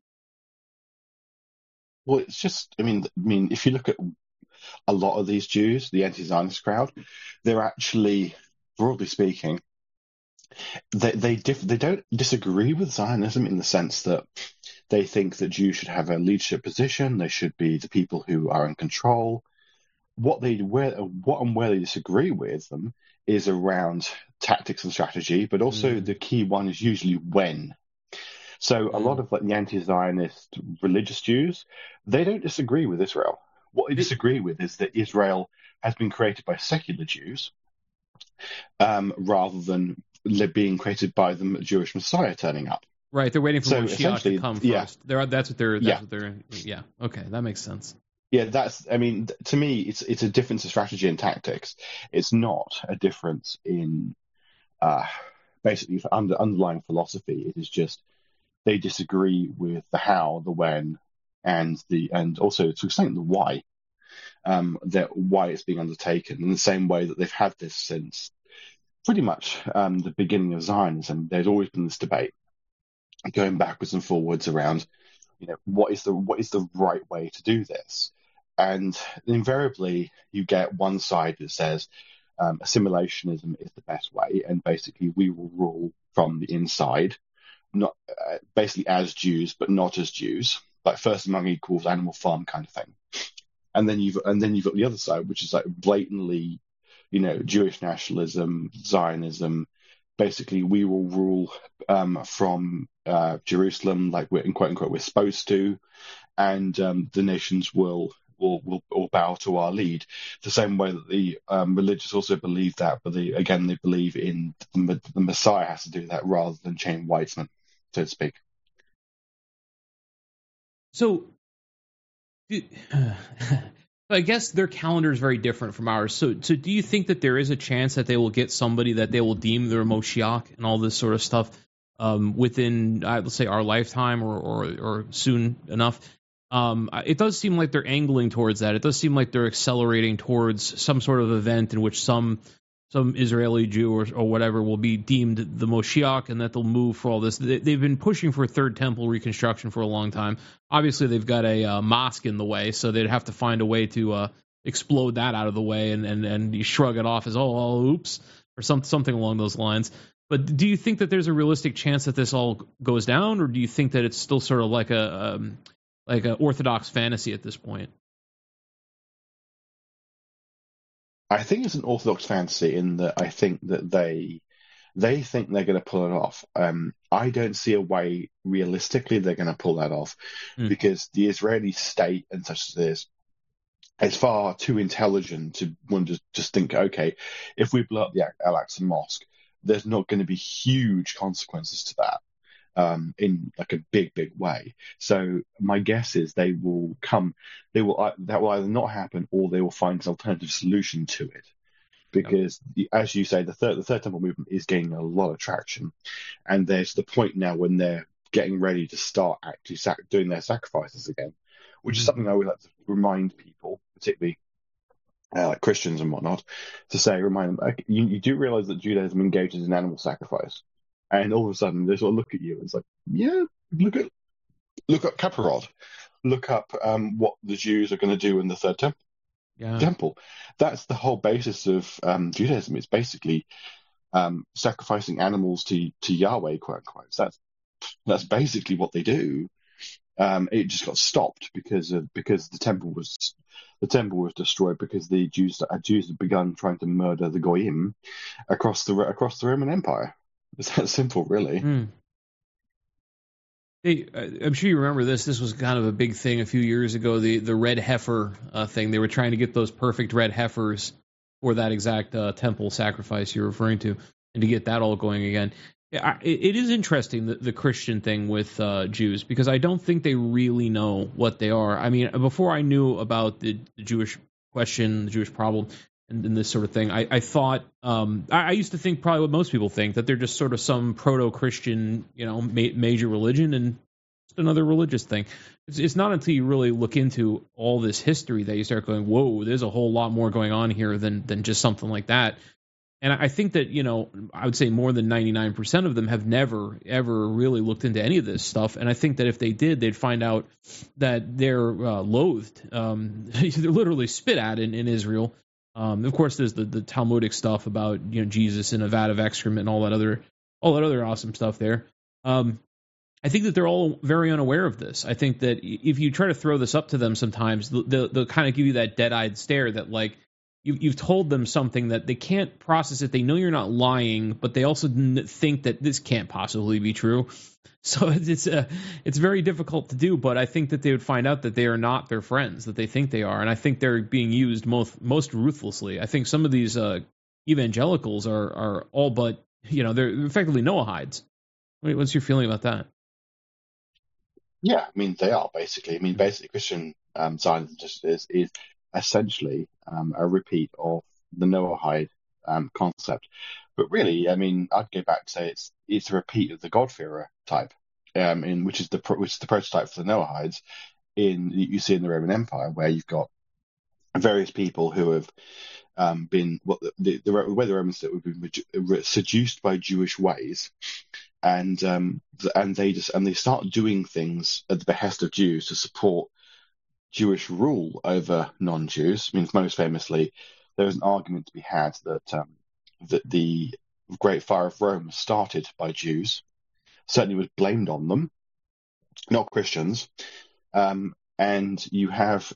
Well, it's just, I mean, if you look at a lot of these Jews, the anti-Zionist crowd, they're actually, broadly speaking, they don't disagree with Zionism in the sense that they think that Jews should have a leadership position, they should be the people who are in control. What and where they disagree with them is around tactics and strategy, but also the key one is usually when. So a lot of the anti-Zionist religious Jews, they don't disagree with Israel. What they disagree with is that Israel has been created by secular Jews rather than being created by the Jewish Messiah turning up. Right, they're waiting for Mashiach to come first. Yeah. Yeah, okay, that makes sense. Yeah, to me, it's a difference in strategy and tactics. It's not a difference in basically underlying philosophy. It is just they disagree with the how, the when, and also to extent the why. Why it's being undertaken in the same way that they've had this since pretty much the beginning of Zionism. There's always been this debate going backwards and forwards around, what is the right way to do this. And invariably, you get one side that says assimilationism is the best way, and basically we will rule from the inside, not basically as Jews, but not as Jews, like first among equals, Animal Farm kind of thing. And then you've got the other side, which is like blatantly, Jewish nationalism, Zionism. Basically, we will rule from Jerusalem, like we're in quote unquote we're supposed to, and the nations will bow to our lead. The same way that the religious also believe that, but they believe in the Messiah has to do that rather than Chaim Weizmann, so to speak. So, I guess their calendar is very different from ours. So do you think that there is a chance that they will get somebody that they will deem their Moshiach and all this sort of stuff within, let's say, our lifetime or soon enough? It does seem like they're angling towards that. It does seem like they're accelerating towards some sort of event in which some Israeli Jew or whatever will be deemed the Moshiach, and that they'll move for all this. They've been pushing for third temple reconstruction for a long time. Obviously, they've got a mosque in the way, so they'd have to find a way to explode that out of the way and you shrug it off as, oops, or something along those lines. But do you think that there's a realistic chance that this all goes down, or do you think that it's still sort of like a Orthodox fantasy at this point? I think it's an Orthodox fantasy in that I think that they think they're going to pull it off. I don't see a way realistically they're going to pull that off because the Israeli state and such as this is far too intelligent to want to just think, okay, if we blow up the Al-Aqsa Mosque, there's not going to be huge consequences to that. In like a big way. So my guess is that will either not happen or they will find an alternative solution to it. Because as you say, the third temple movement is gaining a lot of traction, and there's the point now when they're getting ready to start actually doing their sacrifices again, which is something I would like to remind people, particularly like Christians and whatnot, remind them, you do realize that Judaism engages in animal sacrifice. And all of a sudden, they sort of look at you and it's like, yeah, look up Kaparot. Look up what the Jews are going to do in the third temple. That's the whole basis of Judaism. It's basically sacrificing animals to Yahweh, quote unquote. That's basically what they do. It just got stopped because the temple was destroyed because the Jews had begun trying to murder the Goyim across the Roman Empire. It's that simple, really. I'm sure you remember this. This was kind of a big thing a few years ago, the red heifer thing. They were trying to get those perfect red heifers for that exact temple sacrifice you're referring to, and to get that all going again. It is interesting, the Christian thing with Jews, because I don't think they really know what they are. I mean, before I knew about the Jewish question, the Jewish problem, and this sort of thing, I thought I used to think probably what most people think, that they're just sort of some proto-Christian, major religion and just another religious thing. It's not until you really look into all this history that you start going, whoa, there's a whole lot more going on here than just something like that. And I think that, I would say more than 99% of them have never, ever really looked into any of this stuff. And I think that if they did, they'd find out that they're loathed. They're literally spit at in Israel. Of course, there's the Talmudic stuff about Jesus in a vat of excrement and all that other awesome stuff there. I think that they're all very unaware of this. I think that if you try to throw this up to them, sometimes they'll kind of give you that dead-eyed stare that like you've told them something that they can't process it. They know you're not lying, but they also think that this can't possibly be true. So it's very difficult to do, but I think that they would find out that they are not their friends, that they think they are, and I think they're being used most ruthlessly. I think some of these evangelicals are all but, they're effectively Noahides. What's your feeling about that? Yeah, I mean, they are basically. Basically Christian Zionism just is essentially a repeat of the Noahide concept. But really, I mean, I'd go back to say it's a repeat of the God-fearer type, which is the prototype for the Noahides you see in the Roman Empire, where you've got various people who have been the way the Romans did, have been seduced by Jewish ways, and they start doing things at the behest of Jews to support Jewish rule over non-Jews. I mean, most famously, there was an argument to be had that the Great Fire of Rome was started by Jews. Certainly was blamed on them, not Christians. And you have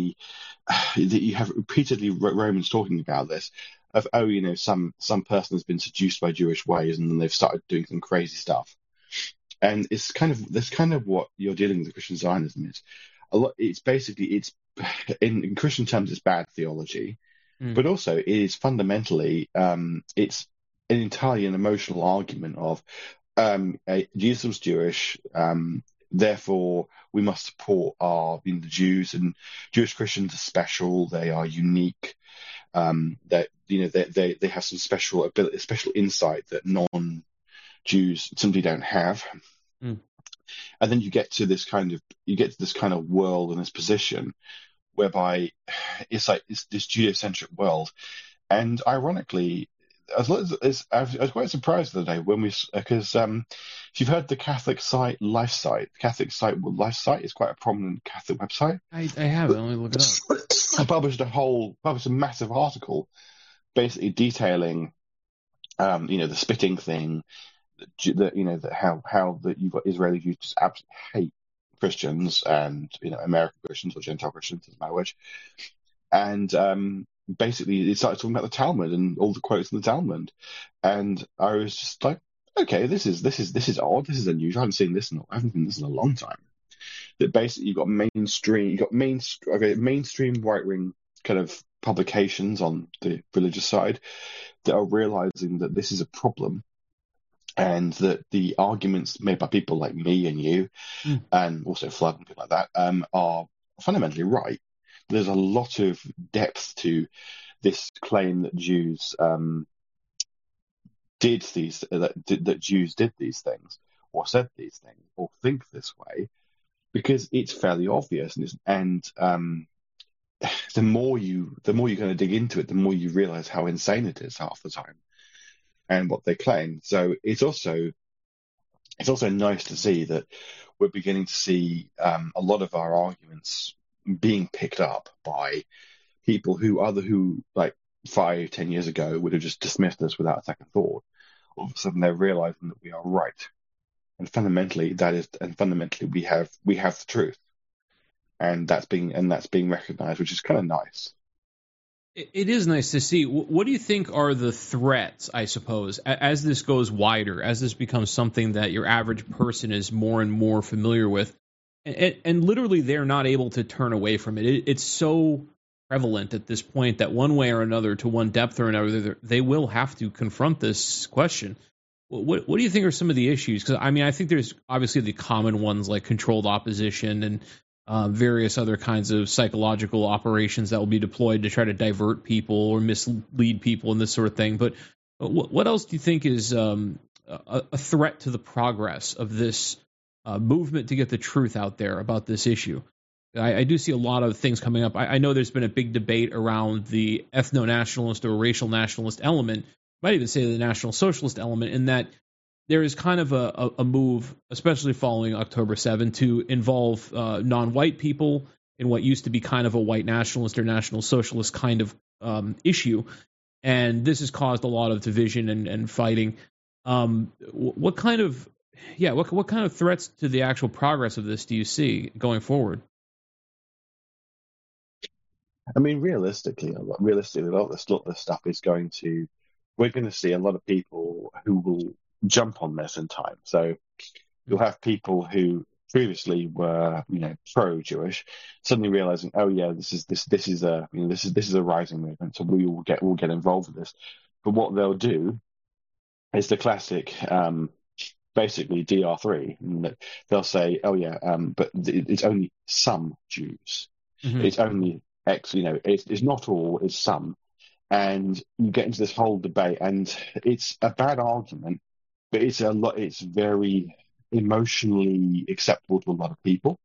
repeatedly Romans talking about this of, some person has been seduced by Jewish ways and then they've started doing some crazy stuff. And that's kind of what you're dealing with Christian Zionism is. It's in Christian terms, it's bad theology, but also it is fundamentally it's entirely an emotional argument of Jesus was Jewish, therefore we must support the Jews, and Jewish Christians are special. They are unique. That they have some special ability, special insight that non-Jews simply don't have. Mm. And then you get to this kind of world and this position whereby it's this Judeocentric world. And ironically, I was quite surprised the other day because if you've heard the Catholic site LifeSite, LifeSite is quite a prominent Catholic website. I haven't. Let me look it up. I published a massive article basically detailing, the spitting thing, how you've got Israeli Jews just absolutely hate Christians and American Christians or Gentile Christians, as my wish, and basically it started talking about the Talmud and all the quotes in the Talmud, and I was just like, okay, this is odd, this is unusual. I haven't seen this in a long time. That basically you've got mainstream right wing kind of publications on the religious side that are realizing that this is a problem, and that the arguments made by people like me and you, and also Flood and people like that, are fundamentally right. There's a lot of depth to this claim that Jews that Jews did these things, or said these things, or think this way, because it's fairly obvious, and the more you kind of dig into it, the more you realize how insane it is half the time, and what they claim. So it's also nice to see that we're beginning to see a lot of our arguments being picked up by people who like 5-10 years ago would have just dismissed us without a second thought. All of a sudden they're realizing that we are right, and fundamentally we have the truth, and that's being recognized, which is kind of nice. It is nice to see. What do you think are the threats, I suppose, as this goes wider, as this becomes something that your average person is more and more familiar with, and literally they're not able to turn away from it? It's so prevalent at this point that one way or another, to one depth or another, they will have to confront this question. What do you think are some of the issues? Because, I think there's obviously the common ones like controlled opposition and various other kinds of psychological operations that will be deployed to try to divert people or mislead people and this sort of thing. But what else do you think is a threat to the progress of this movement to get the truth out there about this issue? I do see a lot of things coming up. I know there's been a big debate around the ethno-nationalist or racial nationalist element, might even say the National Socialist element, in that there is kind of a move, especially following October 7, to involve non-white people in what used to be kind of a white nationalist or national socialist kind of issue. And this has caused a lot of division and fighting. What kind of threats to the actual progress of this do you see going forward? Realistically, a lot of this stuff is we're going to see a lot of people who will jump on this in time. So you'll have people who previously were, pro-Jewish, suddenly realizing, oh yeah, this is a rising movement, so we'll get involved with this. But what they'll do is the classic, basically DR3. And they'll say, oh yeah, but it's only some Jews. Mm-hmm. It's only X. It's not all. It's some. And you get into this whole debate, and it's a bad argument, but it's very emotionally acceptable to a lot of people.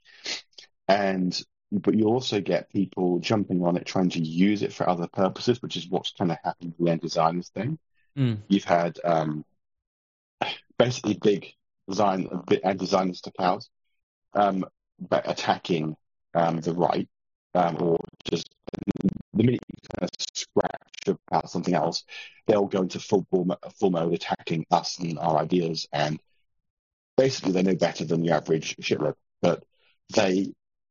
But you also get people jumping on it, trying to use it for other purposes, which is what's kind of happened with the anti-Zionist thing. You've had basically big anti-Zionist accounts attacking the right, or just the minute you kind of scratch about something else, they'll go into full mode attacking us and our ideas, and basically they know better than the average shitlib, but because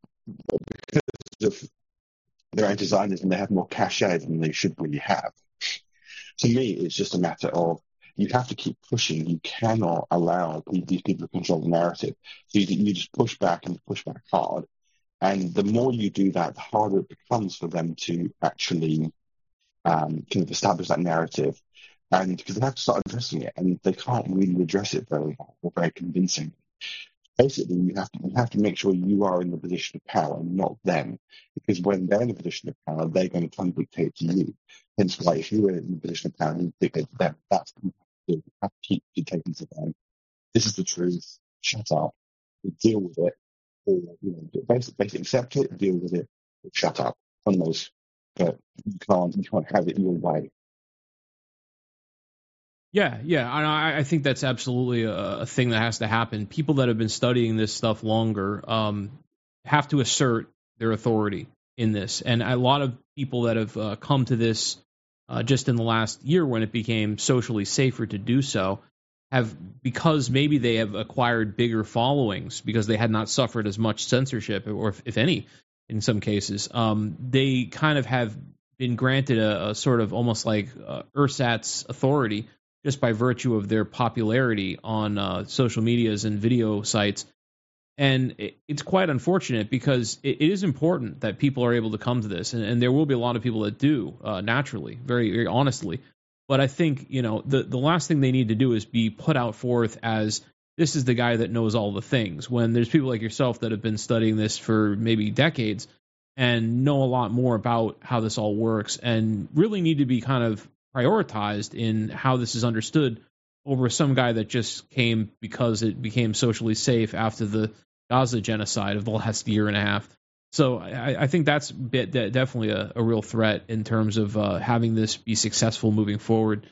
of their anti-Zionism, they have more cachet than they should really have. To me, it's just a matter of you have to keep pushing. You cannot allow these people to control the narrative. So you just push back and push back hard. And the more you do that, the harder it becomes for them to actually kind of establish that narrative. And because they have to start addressing it, and they can't really address it very well or very convincingly. basically you have to make sure you are in the position of power, not them, because when they're in the position of power, they're going to come dictate to you. Hence why if you are in the position of power, you dictate to them. That's what you have to keep dictating to them. This is the truth. Shut up. Deal with it, or basically accept it, deal with it, or shut up. One of those. But you can't have it your way. Yeah, I think that's absolutely a thing that has to happen. People that have been studying this stuff longer have to assert their authority in this, and a lot of people that have come to this just in the last year, when it became socially safer to do so, have, because maybe they have acquired bigger followings because they had not suffered as much censorship, or if any, in some cases, they kind of have been granted a sort of almost like ersatz authority just by virtue of their popularity on social medias and video sites. And it's quite unfortunate, because it is important that people are able to come to this, and there will be a lot of people that do naturally, very, very honestly. But I think, the last thing they need to do is be put out forth as, this is the guy that knows all the things, when there's people like yourself that have been studying this for maybe decades and know a lot more about how this all works, and really need to be kind of prioritized in how this is understood, over some guy that just came because it became socially safe after the Gaza genocide of the last year and a half. So I think that's definitely a real threat in terms of having this be successful moving forward.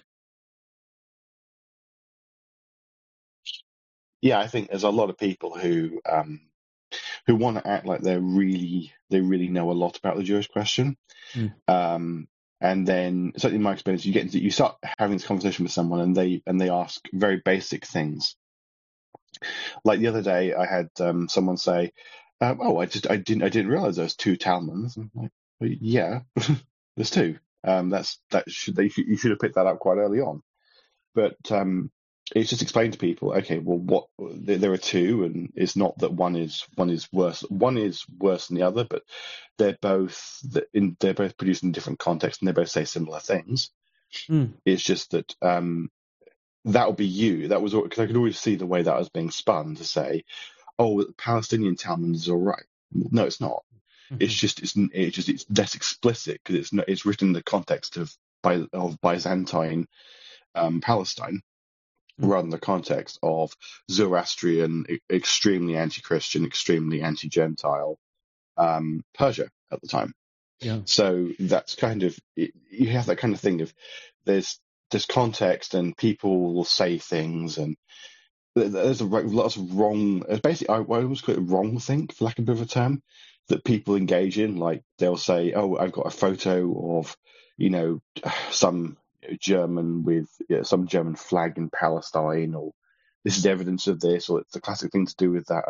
Yeah, I think there's a lot of people who want to act like they really know a lot about the Jewish question. And then, certainly in my experience, you start having this conversation with someone, and they ask very basic things. Like the other day, I had someone say, I didn't realize there was 2 Talmuds. I'm like, well, yeah, there's 2. You should have picked that up quite early on. But it's just explained to people, okay, well, there are 2, and it's not that one is worse. One is worse than the other, but they're both produced in different contexts, and they both say similar things. It's just that that would be you. That was because I could always see the way that was being spun to say, oh, the Palestinian Talmud is all right. No, it's not. Mm-hmm. It's less explicit, because it's written in the context of Byzantine Palestine, rather than the context of Zoroastrian, extremely anti-Christian, extremely anti-Gentile Persia at the time. Yeah. So that's kind of, you have that kind of thing of there's context, and people will say things, and there's lots of wrong. Basically, I almost call it wrong think, for lack of a bit of a term, that people engage in. Like they'll say, "Oh, I've got a photo of, some German with some German flag in Palestine," or this is evidence of this, or it's the classic thing to do with that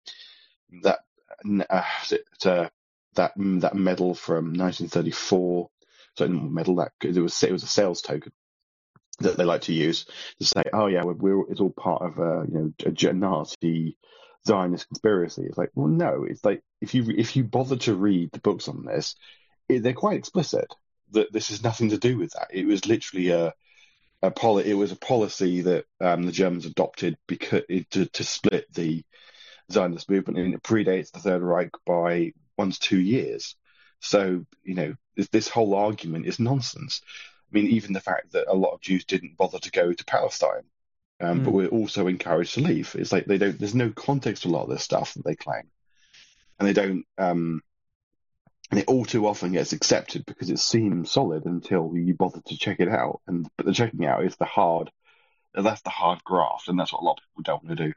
medal from 1934. So not medal, that it was a sales token that they like to use to say, "Oh yeah, it's all part of a Nazi Zionist conspiracy." It's like, well, no. It's like if you bother to read the books on this, they're quite explicit that this has nothing to do with that. It was literally a policy that the Germans adopted because to split the Zionist movement, and it predates the Third Reich by 1 to 2 years. So this whole argument is nonsense. I mean, even the fact that a lot of Jews didn't bother to go to Palestine, but were also encouraged to leave. It's like there's no context to a lot of this stuff that they claim, and they don't. And it all too often gets accepted because it seems solid until you bother to check it out. But the checking out is the hard graft, and that's what a lot of people don't want to do.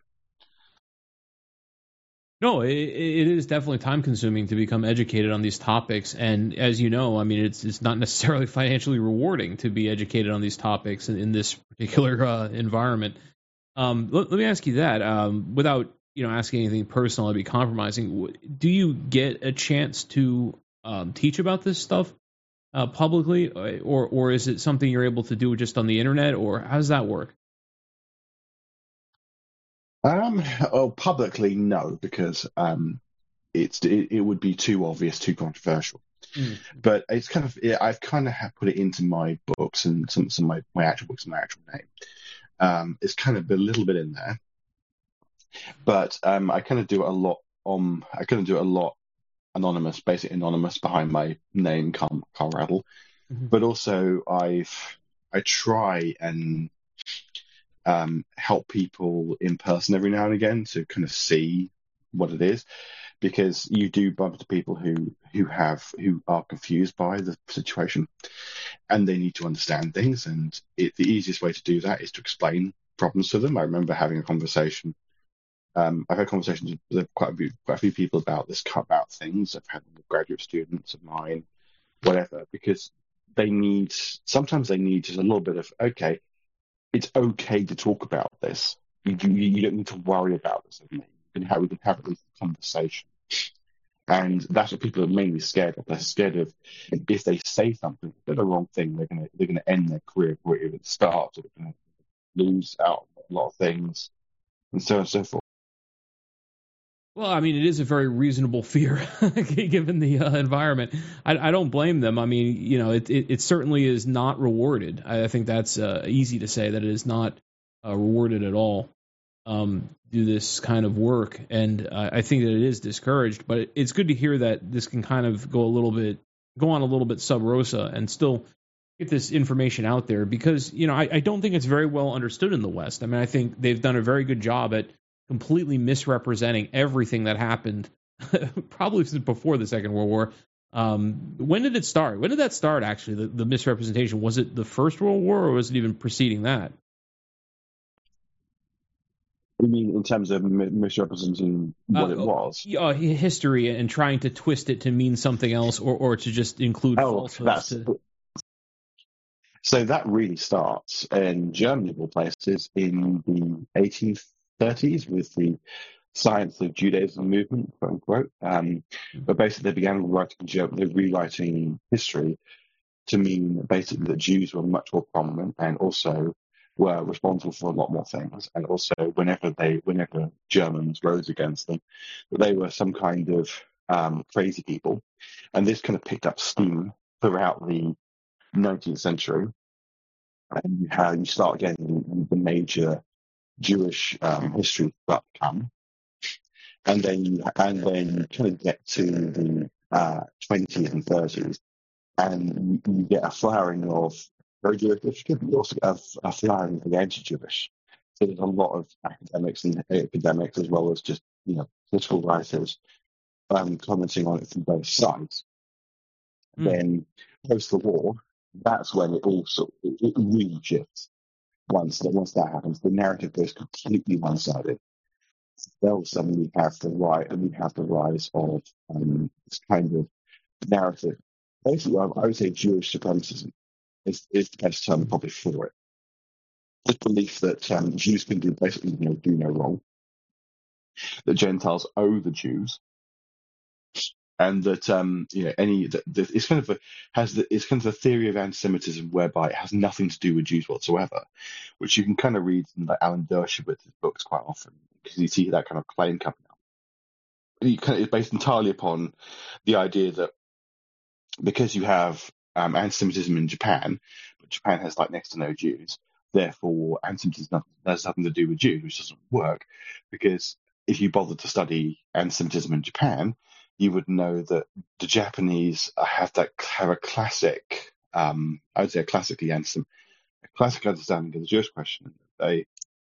No, it is definitely time consuming to become educated on these topics. And as you know, I mean, it's not necessarily financially rewarding to be educated on these topics in this particular environment. Let me ask you that, without asking anything personal, I'd be compromising. Do you get a chance to teach about this stuff publicly, or is it something you're able to do just on the internet, or how does that work? Publicly, no, because it would be too obvious, too controversial. But it's I've kind of put it into my books and some of my actual books and my actual name. It's kind of a little bit in there. But I kind of do it a lot anonymous, basically anonymous behind my name, Carl Rattle. Mm-hmm. But also I try and help people in person every now and again to kind of see what it is, because you do bump into people who are confused by the situation, and they need to understand things. And the easiest way to do that is to explain problems to them. I remember having a conversation. I've had conversations with quite a few people about things. I've had graduate students of mine, whatever, because sometimes they need just a little bit of, okay, it's okay to talk about this. You don't need to worry about this with me. We can have at least a conversation. And that's what people are mainly scared of. They're scared of, if they say something, they're the wrong thing, they're gonna end their career before it even starts, or they're gonna lose out on a lot of things, and so on and so forth. Well, I mean, it is a very reasonable fear given the environment. I don't blame them. I mean, it certainly is not rewarded. I think that's easy to say, that it is not rewarded at all. Do this kind of work, and I think that it is discouraged. But it's good to hear that this can kind of go on a little bit sub rosa and still get this information out there, because I don't think it's very well understood in the West. I mean, I think they've done a very good job at completely misrepresenting everything that happened, probably since before the Second World War. When did it start? When did that start, actually, the misrepresentation? Was it the First World War, or was it even preceding that? You mean in terms of misrepresenting what it was? History, and trying to twist it to mean something else, or to just include falsehoods. So that really starts in Germany, of all places, in the 1830s with the Science of Judaism movement, quote unquote. But basically, they began rewriting history to mean basically that Jews were much more prominent and also were responsible for a lot more things. And also, whenever Germans rose against them, they were some kind of crazy people. And this kind of picked up steam throughout the 19th century. And you start getting the major Jewish history start to come, and then you kind of get to the 20s and 30s, and you get a flowering of very Jewish history, but you also get a flowering of the anti-Jewish. So there's a lot of academics as well as just political writers commenting on it from both sides. Then post the war, that's when it really shifts. Once that happens, the narrative goes completely one-sided. They'll suddenly have the rise of this kind of narrative. Basically, I would say Jewish supremacism is the best term probably for it. This belief that Jews can do no wrong, that Gentiles owe the Jews, and that it's kind of a theory of anti-Semitism whereby it has nothing to do with Jews whatsoever, which you can kind of read in Alan Dershowitz's books quite often, because you see that kind of claim coming up. It's based entirely upon the idea that because you have anti-Semitism in Japan, but Japan has next to no Jews, therefore anti-Semitism has nothing to do with Jews, which doesn't work, because if you bother to study anti-Semitism in Japan, you would know that the Japanese have a classic, I would say a classic understanding of the Jewish question. They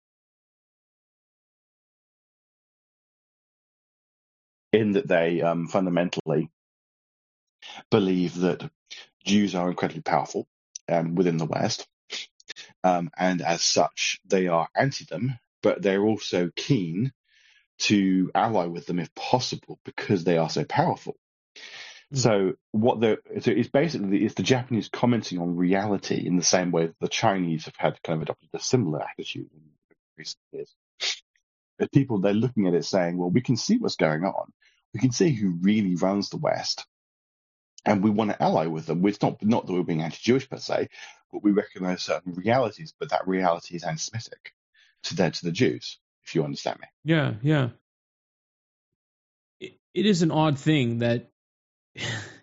fundamentally believe that Jews are incredibly powerful within the West, and as such, they are anti them, but they're also keen to ally with them if possible because they are so powerful. So it's the Japanese commenting on reality in the same way that the Chinese have had kind of adopted a similar attitude in recent years. As people, they're looking at it saying, well, we can see what's going on. We can see who really runs the West, and we want to ally with them. It's not that we're being anti-Jewish per se, but we recognize certain realities, but that reality is anti-Semitic to the Jews, if you understand me. Yeah. It is an odd thing that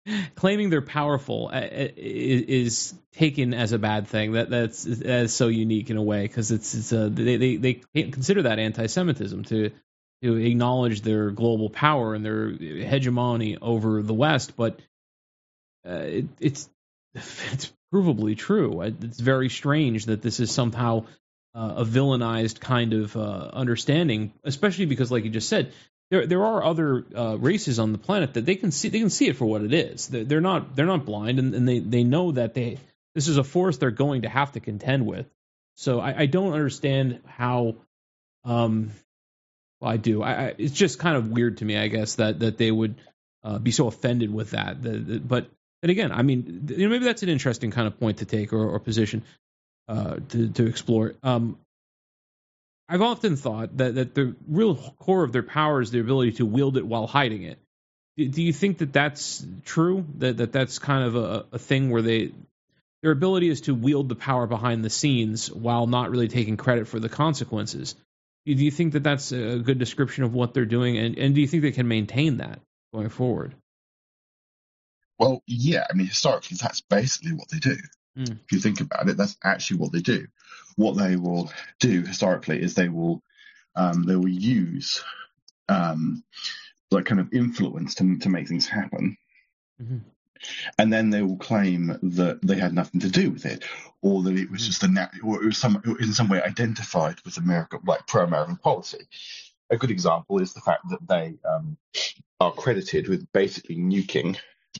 claiming they're powerful is taken as a bad thing. That's so unique in a way, because they consider that anti-Semitism to acknowledge their global power and their hegemony over the West, but it's provably true. It's very strange that this is somehow a villainized kind of understanding, especially because, like you just said, there are other races on the planet that they can see it for what it is. They're not blind, and they know that this is a force they're going to have to contend with. So I don't understand how. Well, I do. It's just kind of weird to me, I guess, that they would be so offended with that. But again, I mean, maybe that's an interesting kind of point to take or position to explore. I've often thought that the real core of their power is their ability to wield it while hiding it. Do you think that that's true? That's kind of a thing where their ability is to wield the power behind the scenes while not really taking credit for the consequences? Do you think that that's a good description of what they're doing, and do you think they can maintain that going forward? Well, yeah, I mean, historically, that's basically what they do. If you think about it, that's actually what they do. What they will do historically is they will use like kind of influence to make things happen, and then they will claim that they had nothing to do with it, or that it was just or it was in some way identified with American, like pro-American policy. A good example is the fact that they are credited with basically nuking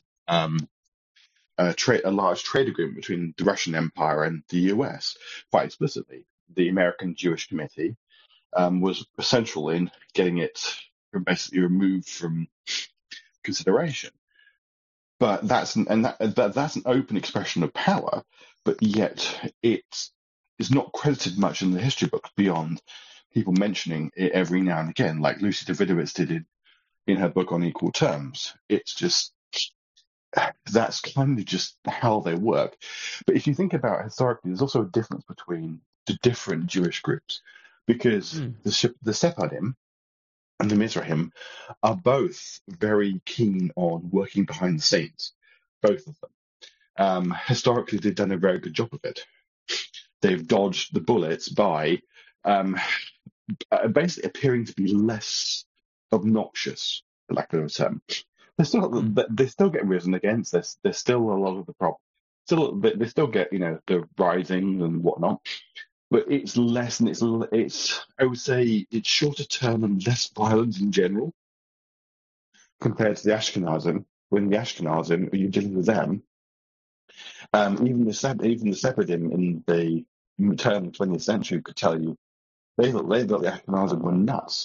a large trade agreement between the Russian Empire and the US, quite explicitly. The American Jewish Committee was essential in getting it basically removed from consideration. But that's an open expression of power, but yet it is not credited much in the history books beyond people mentioning it every now and again, like Lucy Davidowitz did in her book On Equal Terms. It's just, that's kind of just how they work. But if you think about it historically, there's also a difference between the different Jewish groups, because the Sephardim and the Mizrahim are both very keen on working behind the scenes, both of them. Historically, they've done a very good job of it. They've dodged the bullets by basically appearing to be less obnoxious, for lack of a term. They still get risen against this. There's still a lot of the problem. They still get the rising and whatnot, but it's less, and it's I would say it's shorter term and less violent in general compared to the Ashkenazim. When the Ashkenazim, you're dealing with them, even the Sephardim in the turn of the 20th century could tell you they thought the Ashkenazim were nuts.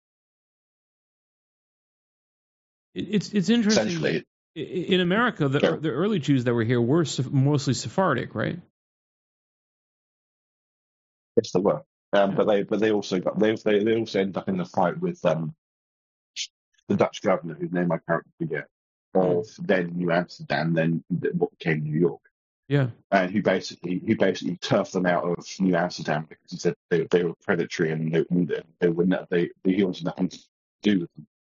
It's interesting. Essentially, in America, the early Jews that were here were mostly Sephardic, right? Yes, they were. But they also ended up in the fight with the Dutch governor, whose name I can't forget, of then New Amsterdam, then what became New York. Yeah. And who basically turfed them out of New Amsterdam because he said they were predatory and he wanted nothing to do with them.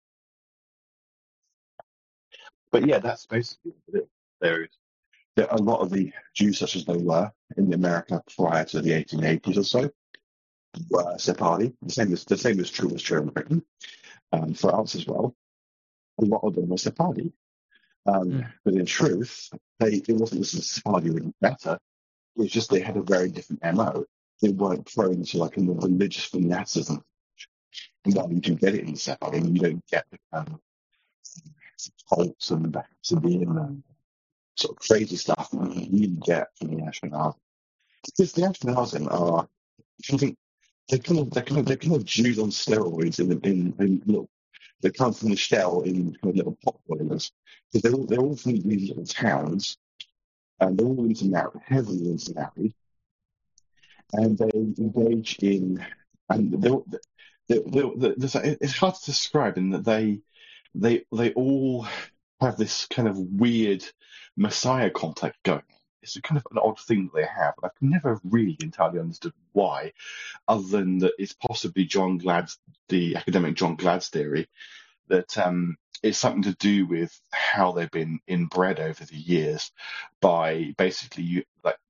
But yeah, that's basically what it is. There are a lot of the Jews, such as they were in America prior to the 1880s or so, were Sephardi. The same is true in Britain, France as well. A lot of them were Sephardi. But in truth, it wasn't that Sephardi were better. It was just they had a very different MO. They weren't prone to like a more religious fanaticism. And while you do get it in Sephardi, you don't get the kind of cults and Hasidim sort of crazy stuff that you get from the Ashkenazim. Because the Ashkenazim are, if you think, they're kind of Jews on steroids in little, they come from the shell in kind of little pot boilers. Because they're all from these little towns, and they're all heavily intermarried, and they engage in, and it's hard to describe in that they all have this kind of weird messiah complex going on. It's a kind of an odd thing that they have, and I've never really entirely understood why, other than that it's possibly the academic John Gladd's theory that it's something to do with how they've been inbred over the years by basically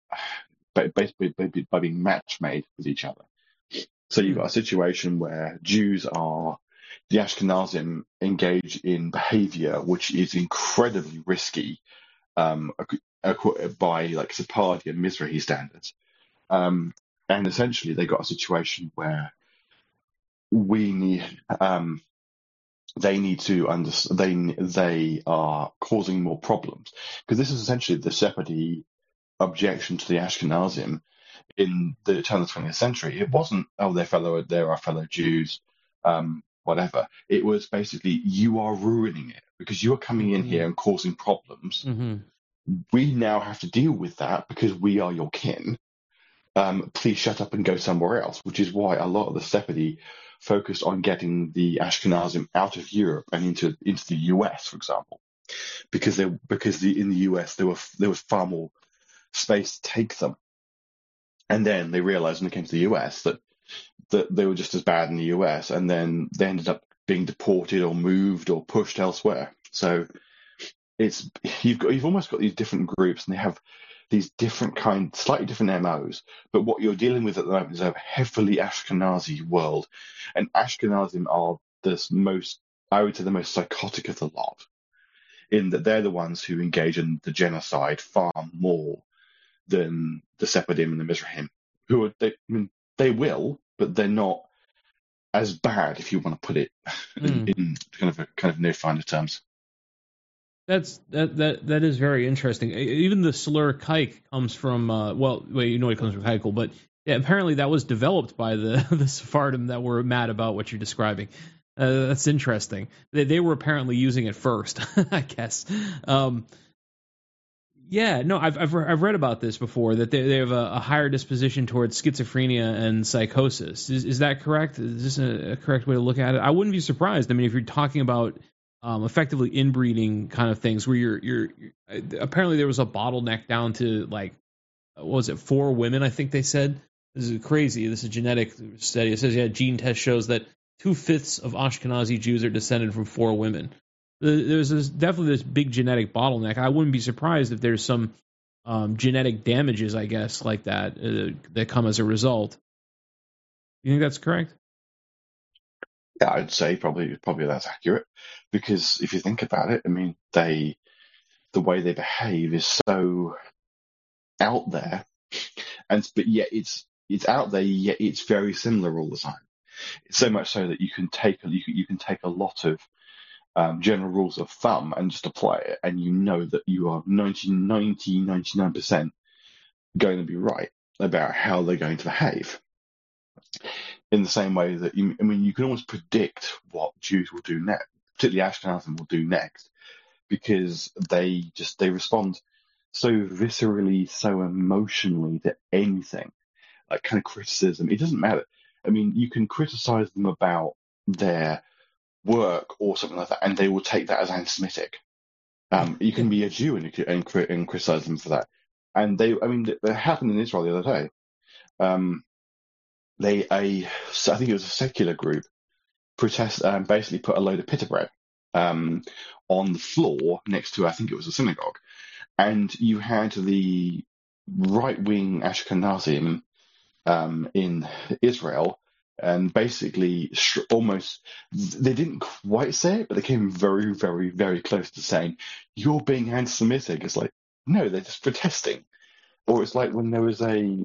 by being match made with each other. So you've got a situation where the Ashkenazim engage in behavior which is incredibly risky by like Sephardi and Mizrahi standards. And essentially they got a situation where they need to understand they are causing more problems, because this is essentially the Sephardi objection to the Ashkenazim in the turn of the 20th century. It wasn't, they're our fellow Jews, whatever. It was basically, you are ruining it because you are coming in here and causing problems. We now have to deal with that because we are your kin. Please shut up and go somewhere else, which is why a lot of the Sephardi focused on getting the Ashkenazim out of Europe and into the US, for example, because in the US there was far more space to take them. And then they realized when they came to the US that they were just as bad in the US, and then they ended up being deported or moved or pushed elsewhere. So you've almost got these different groups, and they have these different slightly different MOs. But what you're dealing with at the moment is a heavily Ashkenazi world, and Ashkenazim are the most psychotic of the lot, in that they're the ones who engage in the genocide far more than the Sephardim and the Mizrahim, they will, but they're not as bad, if you want to put it in kind of no finer terms. That is very interesting. Even the slur kike comes from it comes from Heikel, but yeah, apparently that was developed by the Sephardim that were mad about what you're describing. That's interesting. They were apparently using it first, I guess. I've read about this before, that they have a higher disposition towards schizophrenia and psychosis. Is that correct? Is this a correct way to look at it? I wouldn't be surprised. I mean, if you're talking about effectively inbreeding kind of things, where you're apparently there was a bottleneck down to like, what was it, 4 women? I think they said. This is crazy. This is a genetic study. It says, gene test shows that 2/5 of Ashkenazi Jews are descended from 4 women. There's definitely this big genetic bottleneck. I wouldn't be surprised if there's some genetic damages, I guess, like that that come as a result. You think that's correct? Yeah, I'd say probably that's accurate, because if you think about it, I mean, the way they behave is so out there, but yet it's out there, yet it's very similar all the time. It's so much so that you can take a lot of general rules of thumb and just apply it, and you know that you are 99% going to be right about how they're going to behave. In the same way that you can almost predict what Jews will do next, particularly Ashkenazim will do next, because they respond so viscerally, so emotionally to anything, like kind of criticism. It doesn't matter. I mean, you can criticize them about their work or something like that, and they will take that as anti-Semitic. You can be a Jew and criticize them for that. And it happened in Israel the other day. I think it was a secular group, basically put a load of pita bread on the floor next to, I think it was a synagogue, and you had the right-wing Ashkenazim in Israel, and basically almost, they didn't quite say it, but they came very, very, very close to saying, "You're being anti-Semitic." It's like, no, they're just protesting. Or it's like when there was a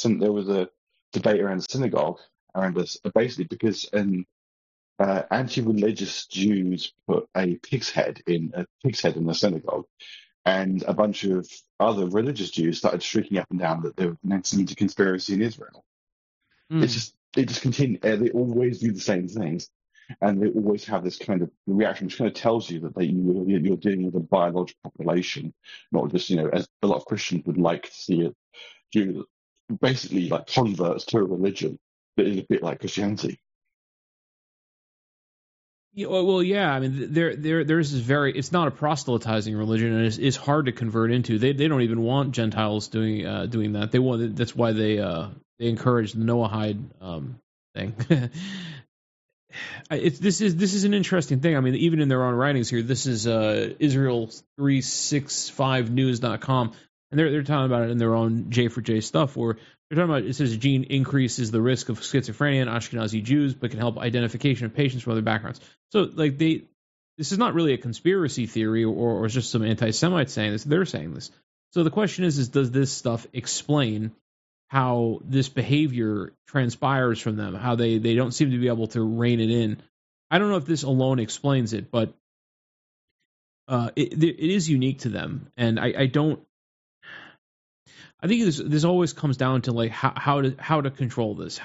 debate around the synagogue around this, basically because anti-religious Jews put a pig's head in the synagogue, and a bunch of other religious Jews started shrieking up and down that there was an anti-Semitic conspiracy in Israel. They just continue. They always do the same things, and they always have this kind of reaction, which kind of tells you that you're dealing with a biological population, not just, as a lot of Christians would like to see it, Jews basically like converts to a religion that is a bit like Christianity. I mean, there's this it's not a proselytizing religion, and it's hard to convert into. They don't even want Gentiles doing that. That's why they encourage the Noahide thing. this is an interesting thing. I mean, even in their own writings here, this is Israel365news.com, and they're talking about it in their own J4J stuff, where they're talking about, it says gene increases the risk of schizophrenia in Ashkenazi Jews, but can help identification of patients from other backgrounds. So, like, this is not really a conspiracy theory or it's just some anti-Semites saying this. They're saying this. So the question is does this stuff explain how this behavior transpires from them, how they don't seem to be able to rein it in? I don't know if this alone explains it, but it is unique to them. And I think this always comes down to like how to control this,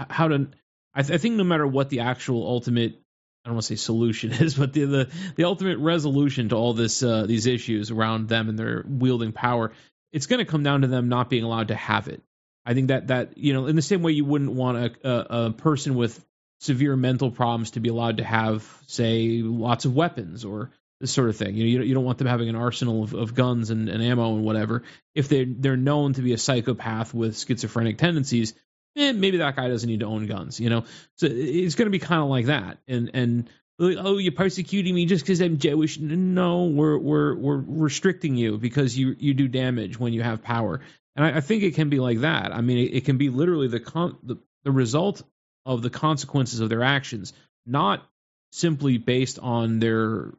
I think no matter what the actual ultimate, I don't want to say solution is, but the ultimate resolution to all this these issues around them and their wielding power, it's going to come down to them not being allowed to have it. I think that in the same way you wouldn't want a person with severe mental problems to be allowed to have, say, lots of weapons or this sort of thing. You don't want them having an arsenal of guns and ammo and whatever. If they're known to be a psychopath with schizophrenic tendencies, maybe that guy doesn't need to own guns. So it's going to be kind of like that. And oh, you're persecuting me just because I'm Jewish? No, we're restricting you because you do damage when you have power. And I think it can be like that. I mean, it can be literally the result of the consequences of their actions, not simply based on their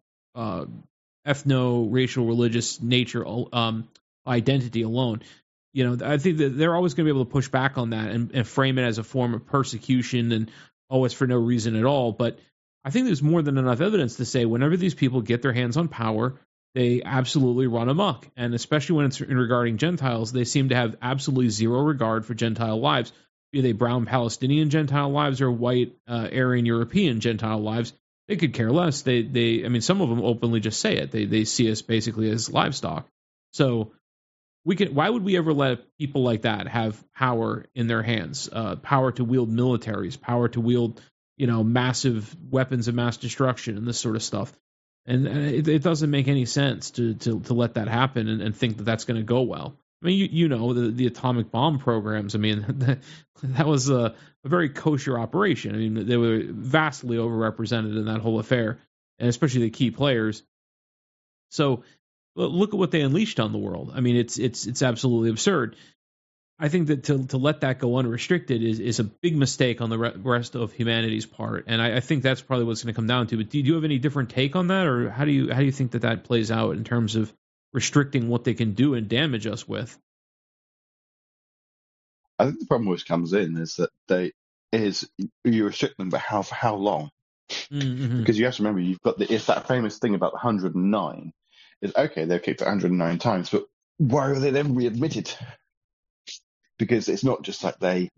ethno-racial, religious nature, identity alone. I think that they're always going to be able to push back on that and frame it as a form of persecution and it's for no reason at all. But I think there's more than enough evidence to say whenever these people get their hands on power, they absolutely run amok. And especially when it's regarding Gentiles, they seem to have absolutely zero regard for Gentile lives, be they brown Palestinian Gentile lives or white Aryan European Gentile lives. They could care less. I mean, some of them openly just say it. They see us basically as livestock. So why would we ever let people like that have power in their hands, power to wield militaries, power to wield, massive weapons of mass destruction and this sort of stuff? And it doesn't make any sense to let that happen and think that that's going to go well. I mean, the atomic bomb programs. I mean, that was a very kosher operation. I mean, they were vastly overrepresented in that whole affair, and especially the key players. So look at what they unleashed on the world. I mean, it's absolutely absurd. I think that to let that go unrestricted is a big mistake on the rest of humanity's part, and I think that's probably what it's going to come down to. But do you have any different take on that, or how do you think that plays out in terms of restricting what they can do and damage us with? I think the problem always comes in is that you restrict them, but for how long? Mm-hmm. Because you have to remember, you've got it's that famous thing about the 109. Is okay, they're kicked 109 times, but why are they then readmitted? Because it's not just like they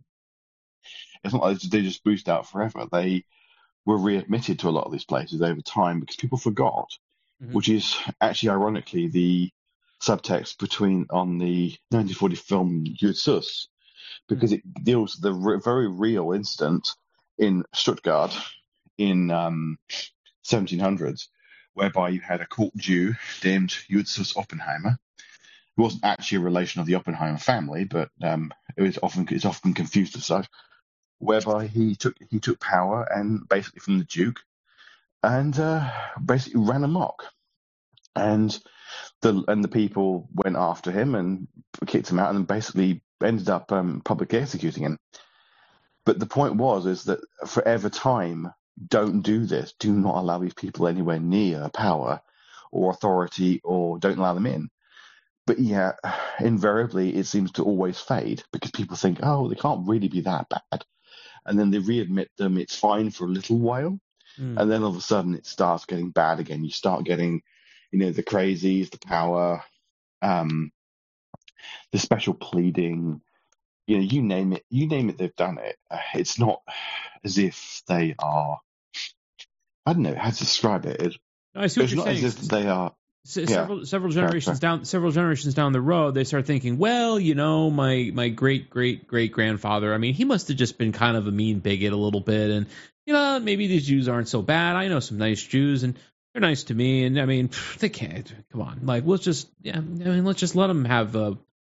just boost out forever. They were readmitted to a lot of these places over time because people forgot, which is actually ironically the subtext on the 1940 film Yud Sus, because it deals with the very real incident in Stuttgart in 1700s, whereby you had a court Jew named Yud Sus Oppenheimer. It wasn't actually a relation of the Oppenheimer family, but it's often confused as such. Whereby he took power and basically from the Duke, and basically ran amok, and the people went after him and kicked him out, and basically ended up publicly executing him. But the point is that forever time, don't do this. Do not allow these people anywhere near power or authority, or don't allow them in. But yeah, invariably it seems to always fade because people think, oh, they can't really be that bad. And then they readmit them, it's fine for a little while. And then all of a sudden it starts getting bad again. You start getting, the crazies, the power, the special pleading, you name it, they've done it. It's not as if they are, I don't know how to describe it. I see what you're saying. As if they are. Several generations down the road, they start thinking, well, my great grandfather, I mean, he must have just been kind of a mean bigot a little bit, and maybe these Jews aren't so bad. I know some nice Jews, and they're nice to me, and I mean, they can't. Come on, like let's just let them have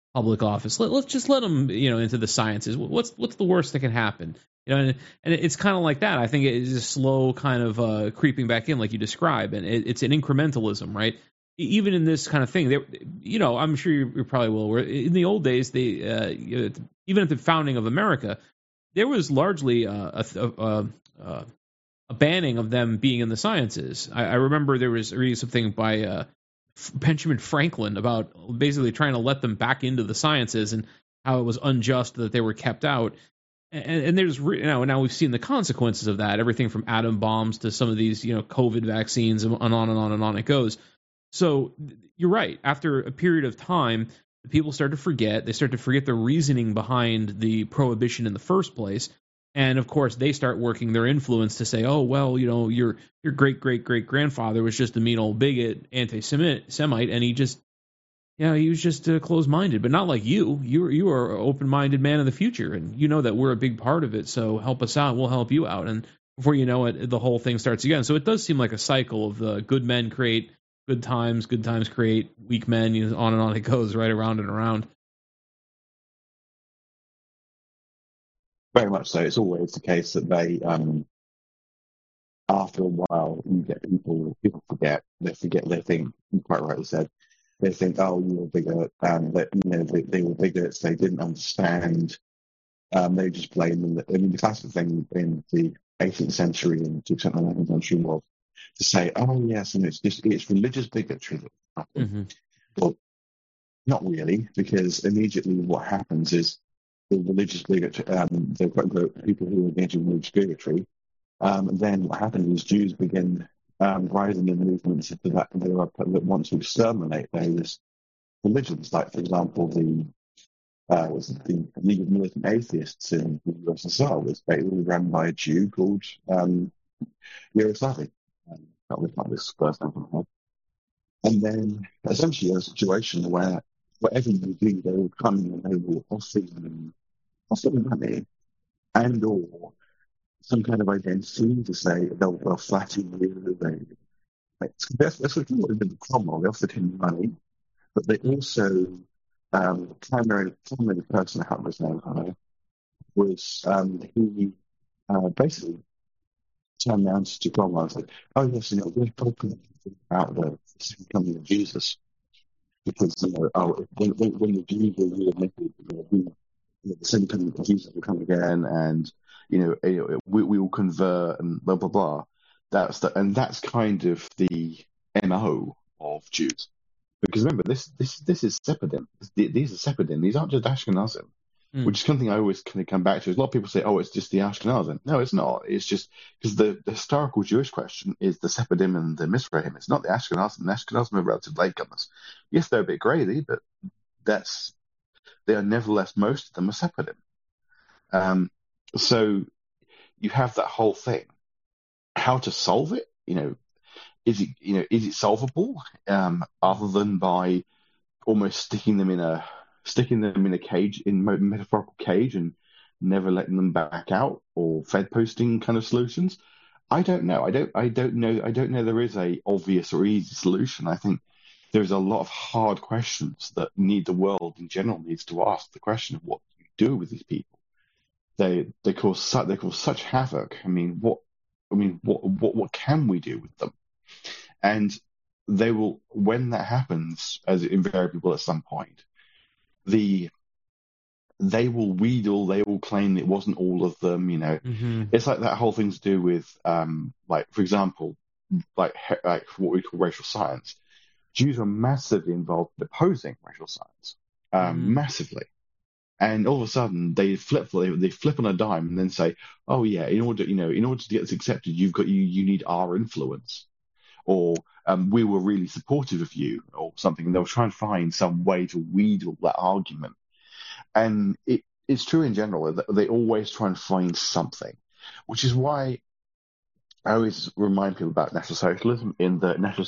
public office. Let's just let them, into the sciences. What's the worst that can happen? And it's kind of like that. I think it is a slow kind of creeping back in, like you describe, and it's an incrementalism, right? Even in this kind of thing, I'm sure you're probably well aware. In the old days, even at the founding of America, there was largely a banning of them being in the sciences. I remember there was reading something by Benjamin Franklin about basically trying to let them back into the sciences and how it was unjust that they were kept out. And there's now we've seen the consequences of that. Everything from atom bombs to some of these COVID vaccines and on and on and on it goes. So you're right. After a period of time, people start to forget. They start to forget the reasoning behind the prohibition in the first place. And of course, they start working their influence to say, "Oh, well, your great great great grandfather was just a mean old bigot, anti-Semite, and he was just closed-minded, but not like you. You are an open-minded man of the future, and you know that we're a big part of it. So help us out. We'll help you out." And before you know it, the whole thing starts again. So it does seem like a cycle of good men create good times create weak men. On and on it goes, right around and around. Very much so. It's always the case that they, after a while, you get people forget. They think, you quite rightly said, they think, oh, you were bigot, they were bigots, they didn't understand. They just blame them. I mean, the classic thing in the 18th century and to the 19th century was to say, oh, yes, and it's religious bigotry that happened. Mm-hmm. Well, not really, because immediately what happens is the religious bigotry, the people who are engaging in religious bigotry, then what happens is Jews begin rising in movements that want to exterminate those religions. Like, for example, the League of Militant Atheists in the USSR was basically run by a Jew called Yaroslavy. That was like this first name from head. And then essentially a situation where whatever you do, they will come and they will offer you money and or some kind of identity to say they'll flatter you. That's what it did with Cromwell. They offered him money, but they also primarily the person, I can't remember his name, was he basically turned around to Cromwell and said, "Oh yes, we're talking about the second coming of Jesus, because when the Jews were readmitted, the second coming of Jesus will come again, and we will convert and blah blah blah." That's kind of the MO of Jews. Because remember, this is Sephardim. These are Sephardim. These aren't just Ashkenazim, which is something I always kind of come back to. A lot of people say, "Oh, it's just the Ashkenazim." No, it's not. It's just because the historical Jewish question is the Sephardim and the Mizrahim. It's not the Ashkenazim. The Ashkenazim are relative latecomers. Yes, they're a bit crazy, but they are nevertheless, most of them are Sephardim. So you have that whole thing. How to solve it? Is it solvable other than by almost sticking them in a cage, in a metaphorical cage, and never letting them back out, or Fed posting kind of solutions? I don't know. I don't know there is a obvious or easy solution. I think there's a lot of hard questions that the world in general needs to ask. The question of what you do with these people. They cause such havoc. What can we do with them? And they will, when that happens, as it invariably will at some point, they will wheedle, they will claim it wasn't all of them, Mm-hmm. It's like that whole thing to do with, for example, like what we call racial science. Jews are massively involved in opposing racial science, massively. And all of a sudden they flip on a dime and then say, "Oh yeah, in order to get this accepted, you need our influence, or we were really supportive of you, or something." And they'll try and find some way to wheedle that argument. And it's true in general that they always try and find something, which is why I always remind people about National Socialism. In the National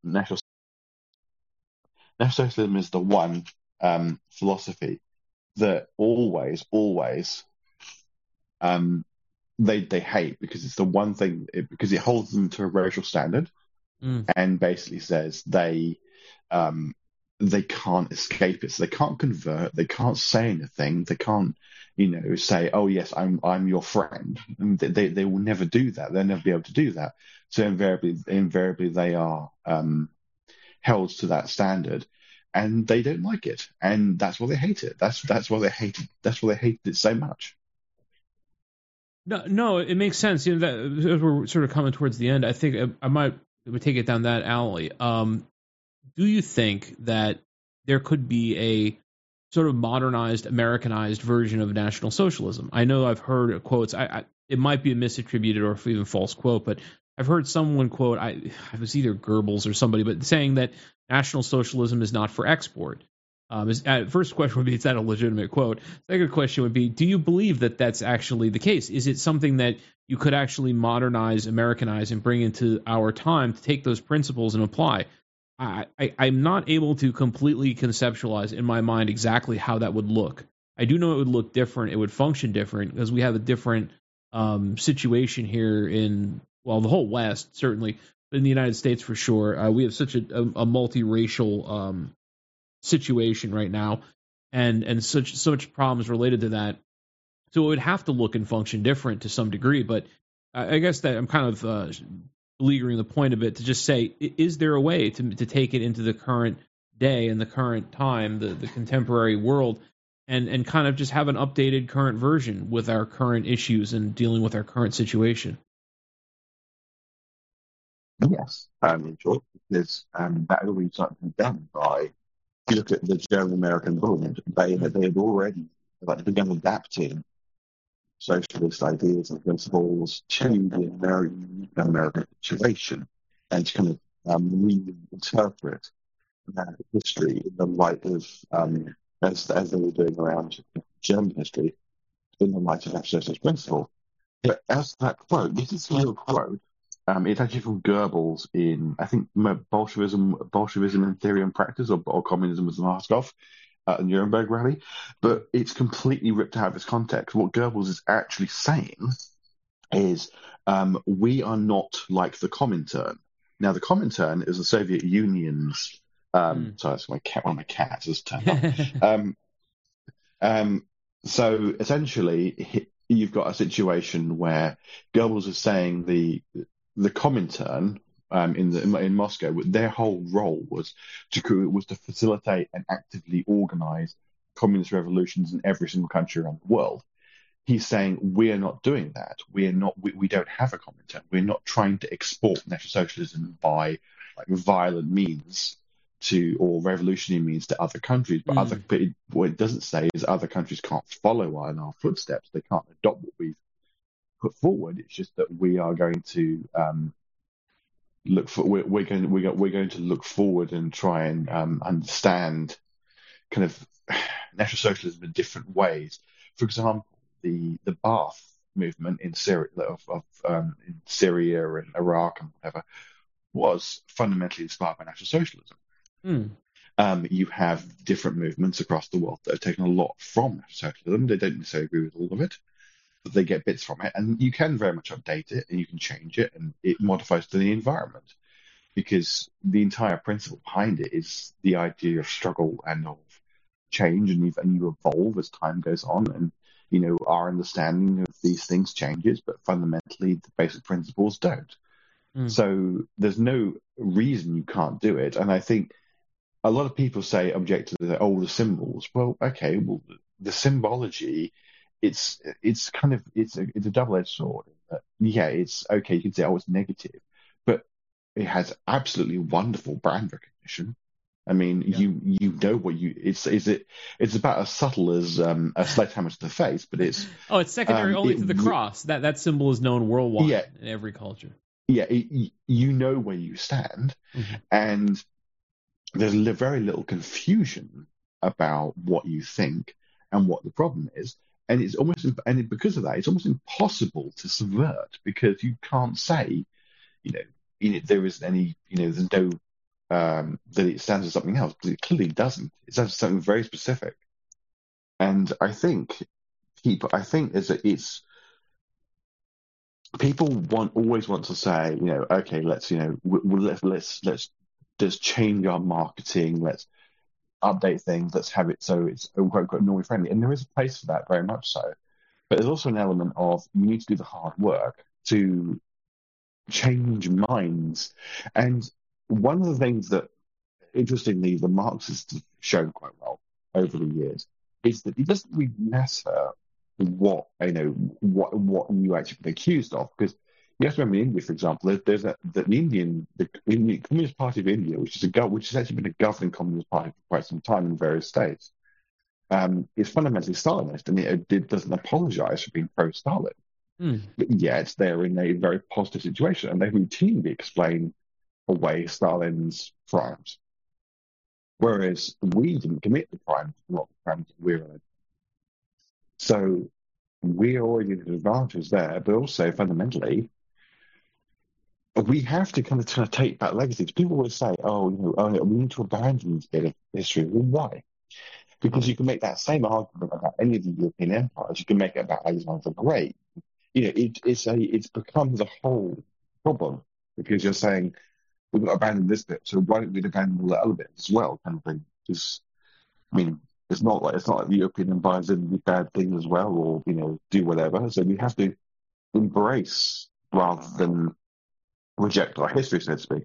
Socialism is the one philosophy that always they hate, because it's the one thing, because it holds them to a racial standard, and basically says they they can't escape it. So they can't convert. They can't say anything. They can't, say, "Oh yes, I'm your friend." And they will never do that. They'll never be able to do that. So invariably they are held to that standard, and they don't like it, and that's why they hate it. That's why they hate it. That's why they hated it so much. No, it makes sense. That as we're sort of coming towards the end, I think I might take it down that alley. Do you think that there could be a sort of modernized, Americanized version of National Socialism? I know I've heard quotes. It might be a misattributed or even false quote, but I've heard someone quote. I was either Goebbels or somebody, but saying that National Socialism is not for export. First question would be, is that a legitimate quote? Second question would be, do you believe that that's actually the case? Is it something that you could actually modernize, Americanize, and bring into our time to take those principles and apply? I'm not able to completely conceptualize in my mind exactly how that would look. I do know it would look different. It would function different because we have a different situation here in, well, the whole West, certainly, but in the United States for sure. We have such a multiracial situation right now, and such problems related to that. So it would have to look and function different to some degree. But I guess that I'm kind of beleaguering the point of it to just say, is there a way to take it into the current day and the current time, the contemporary world, and kind of just have an updated current version with our current issues and dealing with our current situation? Yes, George, because that had already started to be done by. If you look at the German-American movement, they had already begun adapting socialist ideas and principles to the American situation, and to kind of reinterpret history in the light of, as they were doing around German history, in the light of that socialist principle. But as that quote, this is a real quote. It's actually from Goebbels in, I think, Bolshevism in Theory and Practice, or Communism with Moscow, at the Nuremberg rally. But it's completely ripped out of its context. What Goebbels is actually saying is, we are not like the Comintern. Now, the Comintern is the Soviet Union's. Sorry, that's one of my cats has turned up. So essentially, you've got a situation where Goebbels is saying the Comintern in Moscow, their whole role was to facilitate and actively organize communist revolutions in every single country around the world. He's saying we are not doing that. We don't have a Comintern. We're not trying to export National Socialism by violent means or revolutionary means to other countries. But what it doesn't say is other countries can't follow in our footsteps. They can't adopt what we've put forward. It's just that we are going to we're going to look forward and try and understand kind of National Socialism in different ways. For example, the Ba'ath movement in Syria, in Syria and Iraq and whatever, was fundamentally inspired by National Socialism. You have different movements across the world that have taken a lot from National Socialism. They don't necessarily agree with all of it, but they get bits from it, and you can very much update it, and you can change it, and it modifies to the environment, because the entire principle behind it is the idea of struggle and of change, and you evolve as time goes on, and our understanding of these things changes, but fundamentally the basic principles don't. So there's no reason you can't do it, and I think a lot of people object to the symbols. Well, okay, the symbology. It's a double-edged sword. It's okay. You can say, it's negative, but it has absolutely wonderful brand recognition. I mean, you know what it's about as subtle as a sledgehammer to the face, but it's it's secondary only to the cross. That symbol is known worldwide in every culture. Yeah, you know where you stand, and there's very little confusion about what you think and what the problem is. And it's because of that, it's almost impossible to subvert, because you can't say, there isn't any, there's no, that it stands for something else, because it clearly doesn't. It stands for something very specific. And I think people always want to say, okay, let's just change our marketing, let's update things, let's have it so it's quote-unquote normally friendly. And there is a place for that, very much so. But there's also an element of you need to do the hard work to change minds. And one of the things that, interestingly, the Marxists have shown quite well over the years is that it doesn't really matter what you actually get accused of, because you have to remember in India, for example, there's the Indian Communist Party of India, which has actually been a governing Communist Party for quite some time in various states. Is fundamentally Stalinist, and it doesn't apologize for being pro-Stalin. But yet they're in a very positive situation, and they routinely explain away Stalin's crimes. Whereas we didn't commit the crimes, a lot of the crimes that we're in. So we're already at an advantage there, but also fundamentally, we have to kind of take back legacies. People always say, we need to abandon this bit of history. Well, why? Because you can make that same argument about any of the European empires. You can make it about Alexander the Great. It's become the whole problem, because you're saying we've got to abandon this bit, so why don't we abandon all the other bits as well, kind of thing. Because, it's not like the European empires didn't do bad things as well, or do whatever. So we have to embrace rather than reject our history, so to speak.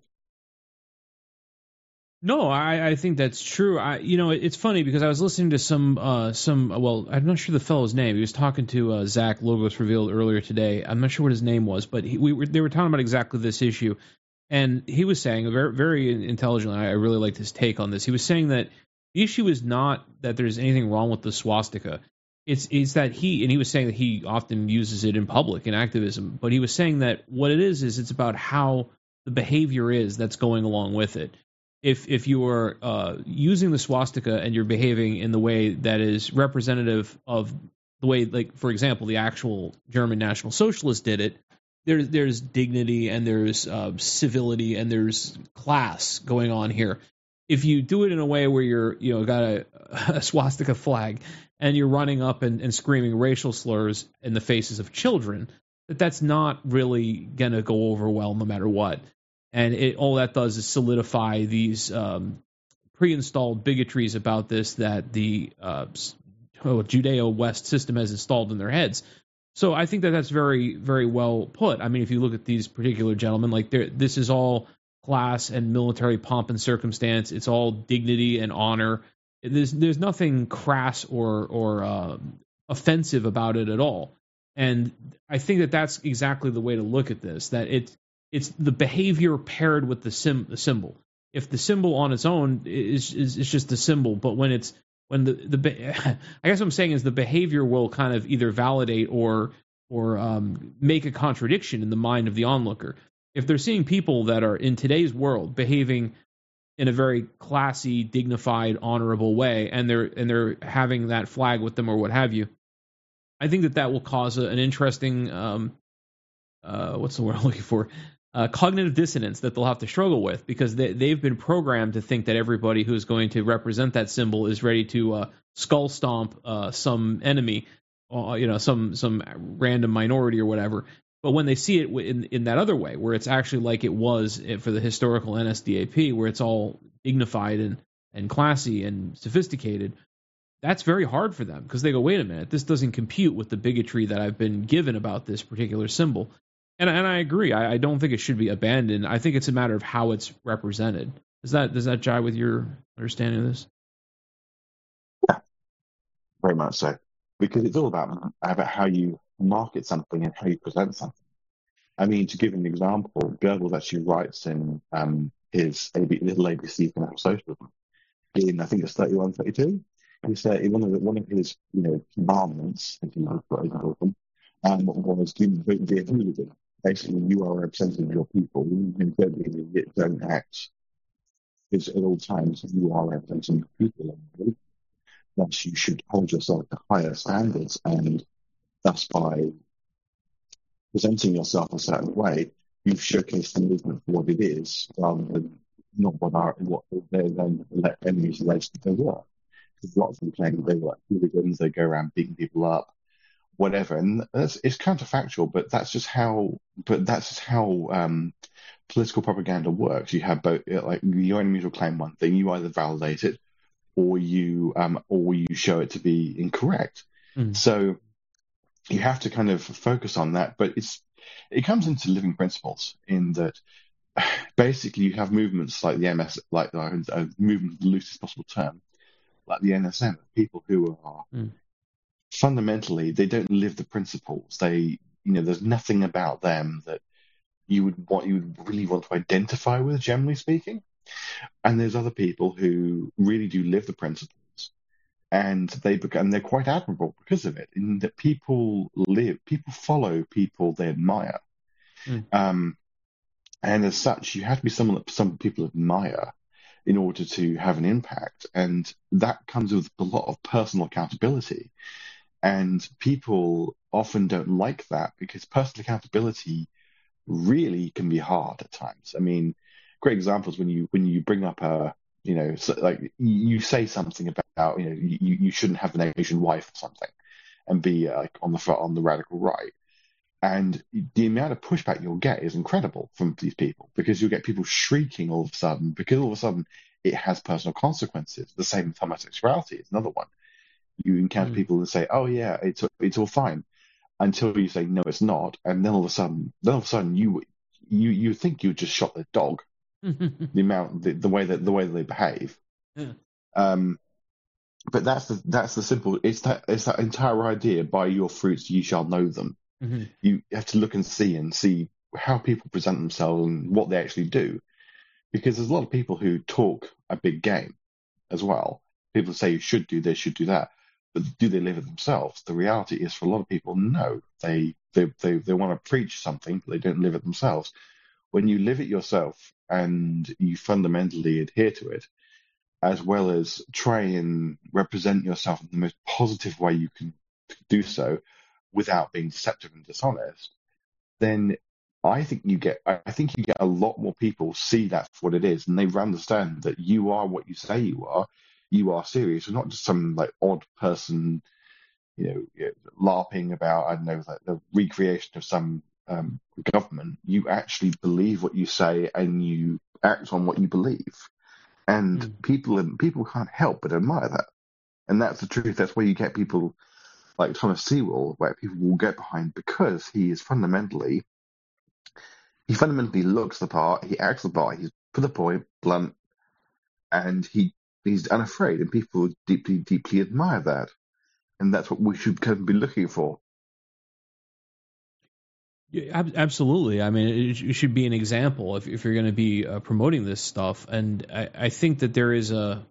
No, I think that's true. It's funny because I was listening to some well, I'm not sure the fellow's name. He was talking to Zach Logos Revealed earlier today. I'm not sure what his name was, but they were talking about exactly this issue, and he was saying very, very intelligently. I really liked his take on this. He was saying that the issue is not that there's anything wrong with the swastika. It's that he was saying that he often uses it in public in activism, but he was saying that what it is it's about how the behavior is that's going along with it. If you are using the swastika and you're behaving in the way that is representative of the way, like, for example, the actual German National Socialists did it, there's dignity and there's civility and there's class going on here. If you do it in a way where you're got a swastika flag and you're running up and screaming racial slurs in the faces of children, that's not really gonna go over well no matter what. And all that does is solidify these pre-installed bigotries about this that the Judeo-West system has installed in their heads. So I think that's very, very well put. I mean, if you look at these particular gentlemen, like this is all class and military pomp and circumstance. It's all dignity and honor. There's nothing crass or offensive about it at all. And I think that's exactly the way to look at this. That it's the behavior paired with the symbol. If the symbol on its own is just a symbol, but when I guess what I'm saying is the behavior will kind of either validate or make a contradiction in the mind of the onlooker. If they're seeing people that are in today's world behaving in a very classy, dignified, honorable way, and they're having that flag with them or what have you, I think that will cause an interesting what's the word I'm looking for? Cognitive dissonance that they'll have to struggle with, because they've been programmed to think that everybody who's going to represent that symbol is ready to skull stomp some enemy, some random minority or whatever. But when they see it in that other way, where it's actually like it was for the historical NSDAP, where it's all dignified and classy and sophisticated, that's very hard for them, because they go, wait a minute, this doesn't compute with the bigotry that I've been given about this particular symbol. And I agree. I don't think it should be abandoned. I think it's a matter of how it's represented. Does that jive with your understanding of this? Yeah, very much so. Because it's all about how you market something and how you present something. I mean, to give an example, Goebbels actually writes in his little ABC Financial Socialism in, I think it's 31, 32. He said in one of his commandments, if you know what I call them, was the hooligan. Basically, you are representing your people. You don't act, because at all times you are representing your people. Thus, you should hold yourself to higher standards, and thus by presenting yourself a certain way, you showcase the movement for what it is, rather than not what their enemies alleged that they were. Because lots of them claim they were like hooligans, they go around beating people up, whatever, and it's counterfactual, but that's just how political propaganda works. You have both, like, your enemies will claim one thing, you either validate it or you show it to be incorrect. Mm. So you have to kind of focus on that, but it comes into living principles in that basically you have movements like the MS, like a movement, the loosest possible term, like the NSM, people who are fundamentally, they don't live the principles. There's nothing about them that you would really want to identify with, generally speaking. And there's other people who really do live the principles, and they're quite admirable because of it, in that people follow people they admire. And as such, you have to be someone that some people admire in order to have an impact. And that comes with a lot of personal accountability. And people often don't like that because personal accountability really can be hard at times. I mean, great examples when you bring up you say something about, you shouldn't have an Asian wife or something, and be like on the radical right. And the amount of pushback you'll get is incredible from these people, because you'll get people shrieking all of a sudden, because all of a sudden it has personal consequences. The same with homosexuality is another one. You encounter people that say, "Oh yeah, it's all fine," until you say, "No, it's not," and then all of a sudden you think you just shot the dog. the way that they behave. But that's the simple. It's that entire idea: by your fruits you shall know them. You have to look and see how people present themselves and what they actually do, because there's a lot of people who talk a big game as well. People say you should do this, should do that, but do they live it themselves? The reality is, for a lot of people, no. They want to preach something, but they don't live it themselves. When you live it yourself and you fundamentally adhere to it, as well as try and represent yourself in the most positive way you can do so, without being deceptive and dishonest, then I think you get a lot more people see that for what it is, and they understand that you are what you say you are. You are serious. You're not just some like odd person, LARPing about, I don't know, like the recreation of some government. You actually believe what you say, and you act on what you believe. And people can't help but admire that. And that's the truth. That's where you get people like Thomas Sewell, where people will get behind, because he fundamentally looks the part, he acts the part, he's to the point, blunt, and he's unafraid, and people deeply, deeply admire that. And that's what we should kind of be looking for. Yeah, absolutely. I mean, it should be an example if you're going to be promoting this stuff. And I think that there is a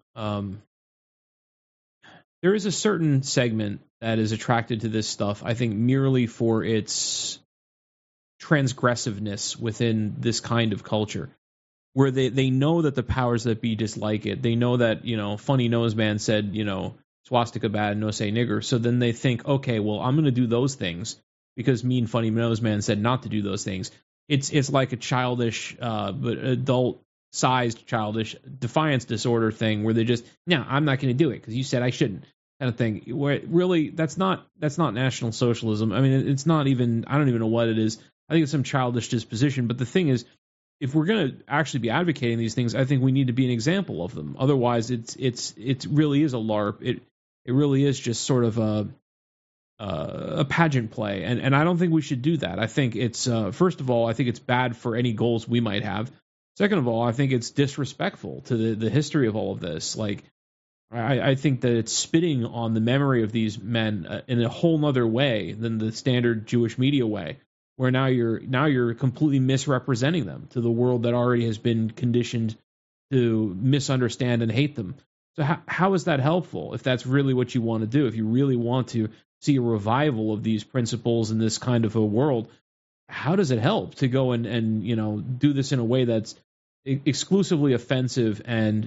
certain segment that is attracted to this stuff, I think, merely for its transgressiveness within this kind of culture, where they know that the powers that be dislike it. They know that, Funny Nose Man said, swastika bad, no say nigger. So then they think, okay, well, I'm going to do those things because Mean Funny Nose Man said not to do those things. It's like a childish, but adult-sized childish defiance disorder thing, where they just, no, I'm not going to do it because you said I shouldn't. Kind of thing, where really that's not National Socialism. I mean, it's not even, I don't even know what it is. I think it's some childish disposition. But the thing is, if we're going to actually be advocating these things, I think we need to be an example of them. Otherwise, it really is a LARP. It really is just sort of a pageant play, and I don't think we should do that. I think it's first of all, I think it's bad for any goals we might have. Second of all, I think it's disrespectful to the history of all of this. Like, I think that it's spitting on the memory of these men in a whole nother way than the standard Jewish media way, where now you're completely misrepresenting them to the world that already has been conditioned to misunderstand and hate them. So how is that helpful if that's really what you want to do? If you really want to see a revival of these principles in this kind of a world, how does it help to go and do this in a way that's exclusively offensive and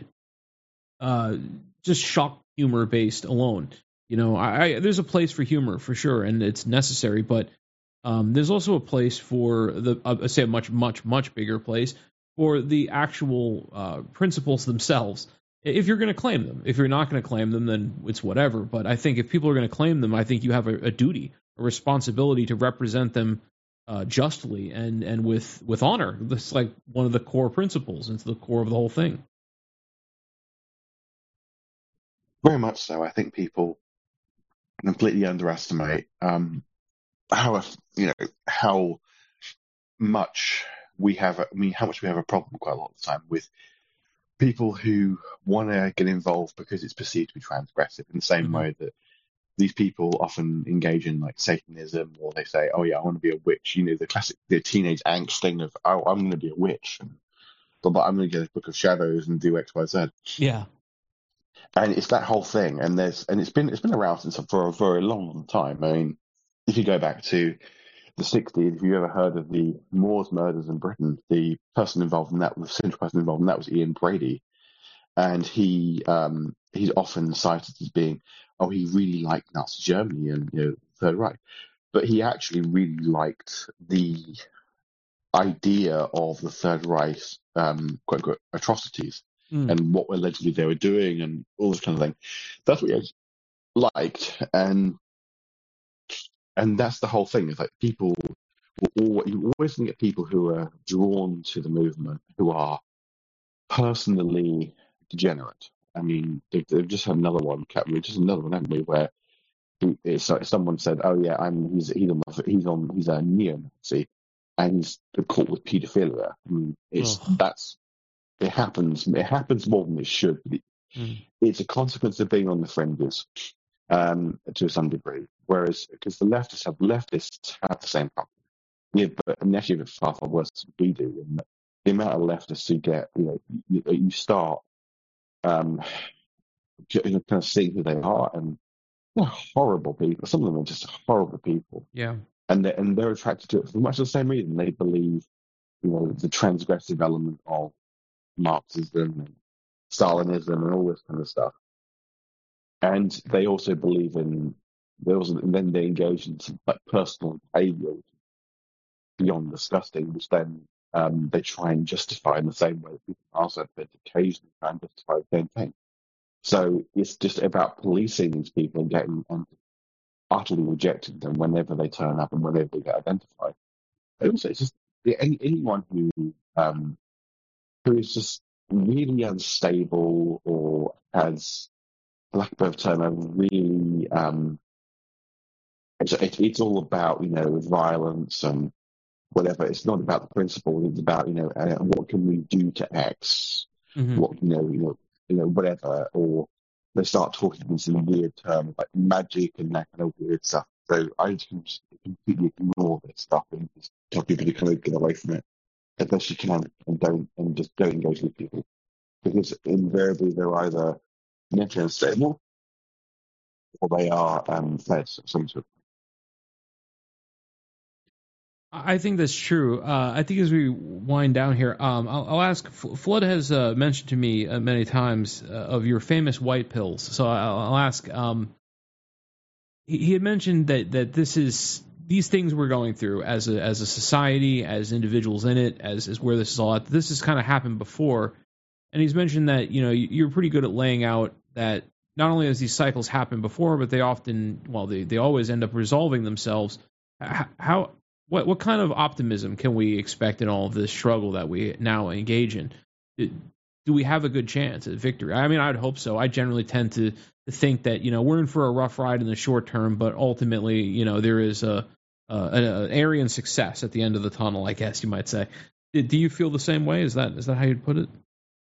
just shock humor based alone? There's a place for humor for sure, and it's necessary, but there's also a place for say a much, much, much bigger place for the actual principles themselves. If you're going to claim them. If you're not going to claim them, then it's whatever. But I think if people are going to claim them, I think you have a duty, a responsibility to represent them justly and with honor. That's like one of the core principles. It's the core of the whole thing. Very much so. I think people completely underestimate how how much we have. How much we have a problem quite a lot of the time with people who want to get involved because it's perceived to be transgressive. In the same way that these people often engage in like Satanism, or they say, "Oh yeah, I want to be a witch." The teenage angst thing of, "Oh, I'm going to be a witch," but I'm going to get a book of shadows and do X, Y, Z. Yeah. And it's that whole thing, and it's been around for a very long time. I mean, if you go back to the 60s, if you ever heard of the Moors murders in Britain, the central person involved in that was Ian Brady, and he's often cited as being, oh, he really liked Nazi Germany and Third Reich, but he actually really liked the idea of the Third Reich's quote unquote atrocities. And what allegedly they were doing and all this kind of thing. That's what he liked, and that's the whole thing. It's like people you always get people who are drawn to the movement who are personally degenerate. I mean, they've just had another one, haven't we? Where someone said, "Oh yeah, he's a neo-Nazi, and he's caught with paedophilia." I mean, it happens. It happens more than it should. It's a consequence of being on the fringes, to some degree. Whereas, because the leftists have the same problem. Yeah, but actually, it's far worse than we do. And the amount of leftists who get, you start, kind of seeing who they are, and they're horrible people. Some of them are just horrible people. Yeah. And they're attracted to it for much the same reason. They believe, the transgressive element of Marxism and Stalinism and all this kind of stuff. And they also believe then they engage in some like personal behavior beyond disgusting, which then they try and justify in the same way that people also occasionally try and justify the same thing. So it's just about policing these people and getting utterly rejecting them whenever they turn up and whenever they get identified. But also, it's just anyone who is just really unstable or has, for lack of a better term, really it's all about violence and whatever. It's not about the principle. It's about what can we do to X, what whatever. Or they start talking in some weird terms like magic and that kind of weird stuff. So I just completely ignore this stuff and just tell people to kind of get away from it as best you can, and just don't engage with people, because invariably they're either mentally unstable or they are feds of some sort. I think that's true. I think as we wind down here, I'll ask. Flood has mentioned to me many times of your famous white pills. So I'll ask. He had mentioned that these things we're going through as a society, as individuals in it, as where this is all at. This has kind of happened before, and he's mentioned that you're pretty good at laying out that not only has these cycles happened before, but they often, they always end up resolving themselves. What kind of optimism can we expect in all of this struggle that we now engage in? Do we have a good chance at victory? I mean, I'd hope so. I generally tend to think that we're in for a rough ride in the short term, but ultimately there is an Aryan success at the end of the tunnel, I guess you might say. Do you feel the same way? Is that how you'd put it?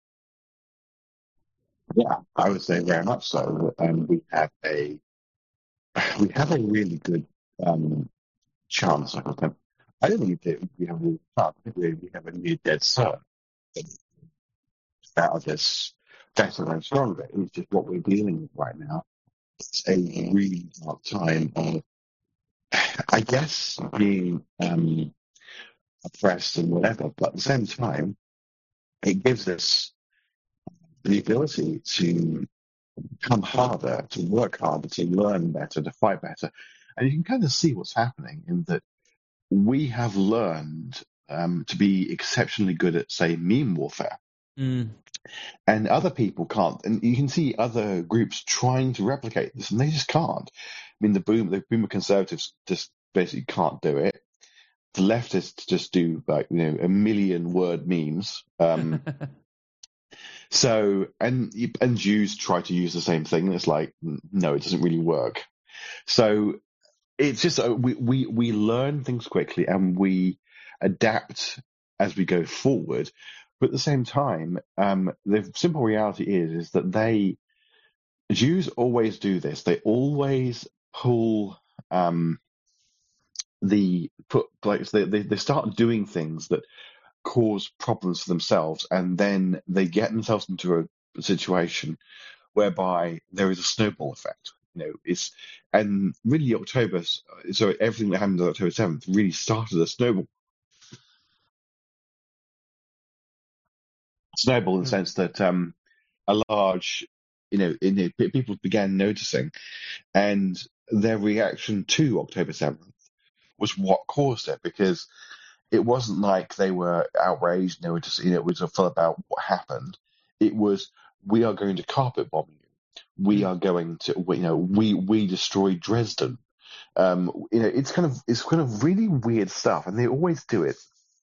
Yeah, I would say very much so. We have a really good chance. I don't think we have a chance. I think we have a near dead cert out of this better and stronger. It's just what we're dealing with right now. It's a really dark time of, I guess, being oppressed and whatever, but at the same time, it gives us the ability to come harder, to work harder, to learn better, to fight better. And you can kind of see what's happening in that we have learned to be exceptionally good at, say, meme warfare. And other people can't. And you can see other groups trying to replicate this, and they just can't. I mean, the boomer conservatives just basically can't do it. The leftists just do, like, a million word memes. So, and Jews try to use the same thing, and it's like, no, it doesn't really work. So it's just we learn things quickly and we adapt as we go forward. But at the same time, the simple reality is that Jews always do this. They always pull they start doing things that cause problems for themselves, and then they get themselves into a situation whereby there is a snowball effect. And really so everything that happened on October 7th really started a snowball in the sense that a large, people began noticing, and their reaction to October 7th was what caused it, because it wasn't like they were outraged. They were just, it was a full about what happened. It was, we are going to carpet bomb you. We are going to, we destroyed Dresden. It's kind of really weird stuff, and they always do it.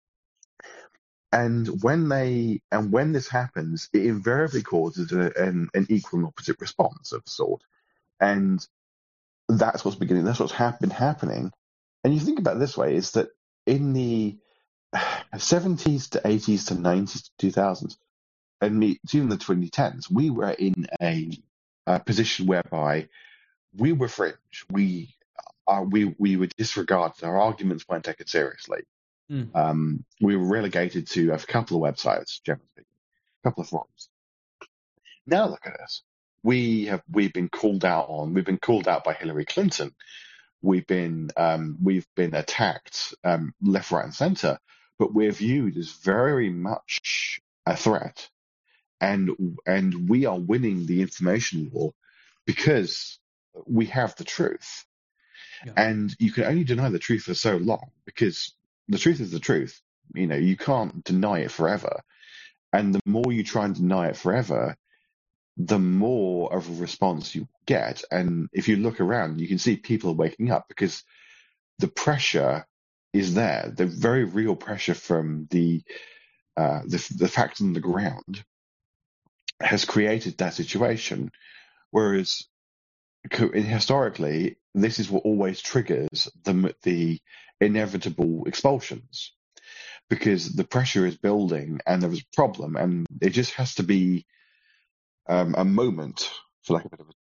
And when this happens, it invariably causes an equal and opposite response of sort. And that's what's been happening. And you think about it this way, is that in the 70s to 80s to 90s to 2000s, and even the 2010s, we were in a position whereby we were fringe. We were disregarded. Our arguments weren't taken seriously. We were relegated to a couple of websites, generally speaking, a couple of forums. Now look at us. We've been called out by Hillary Clinton. We've been attacked left, right, and center, but we're viewed as very much a threat, and we are winning the information war because we have the truth. Yeah. And you can only deny the truth for so long, because the truth is the truth. You can't deny it forever. And the more you try and deny it forever, the more of a response you get. And if you look around, you can see people are waking up, because the pressure is there. The very real pressure from the facts on the ground has created that situation. Whereas historically, this is what always triggers the inevitable expulsions, because the pressure is building and there is a problem, and it just has to be a moment, for lack of a bit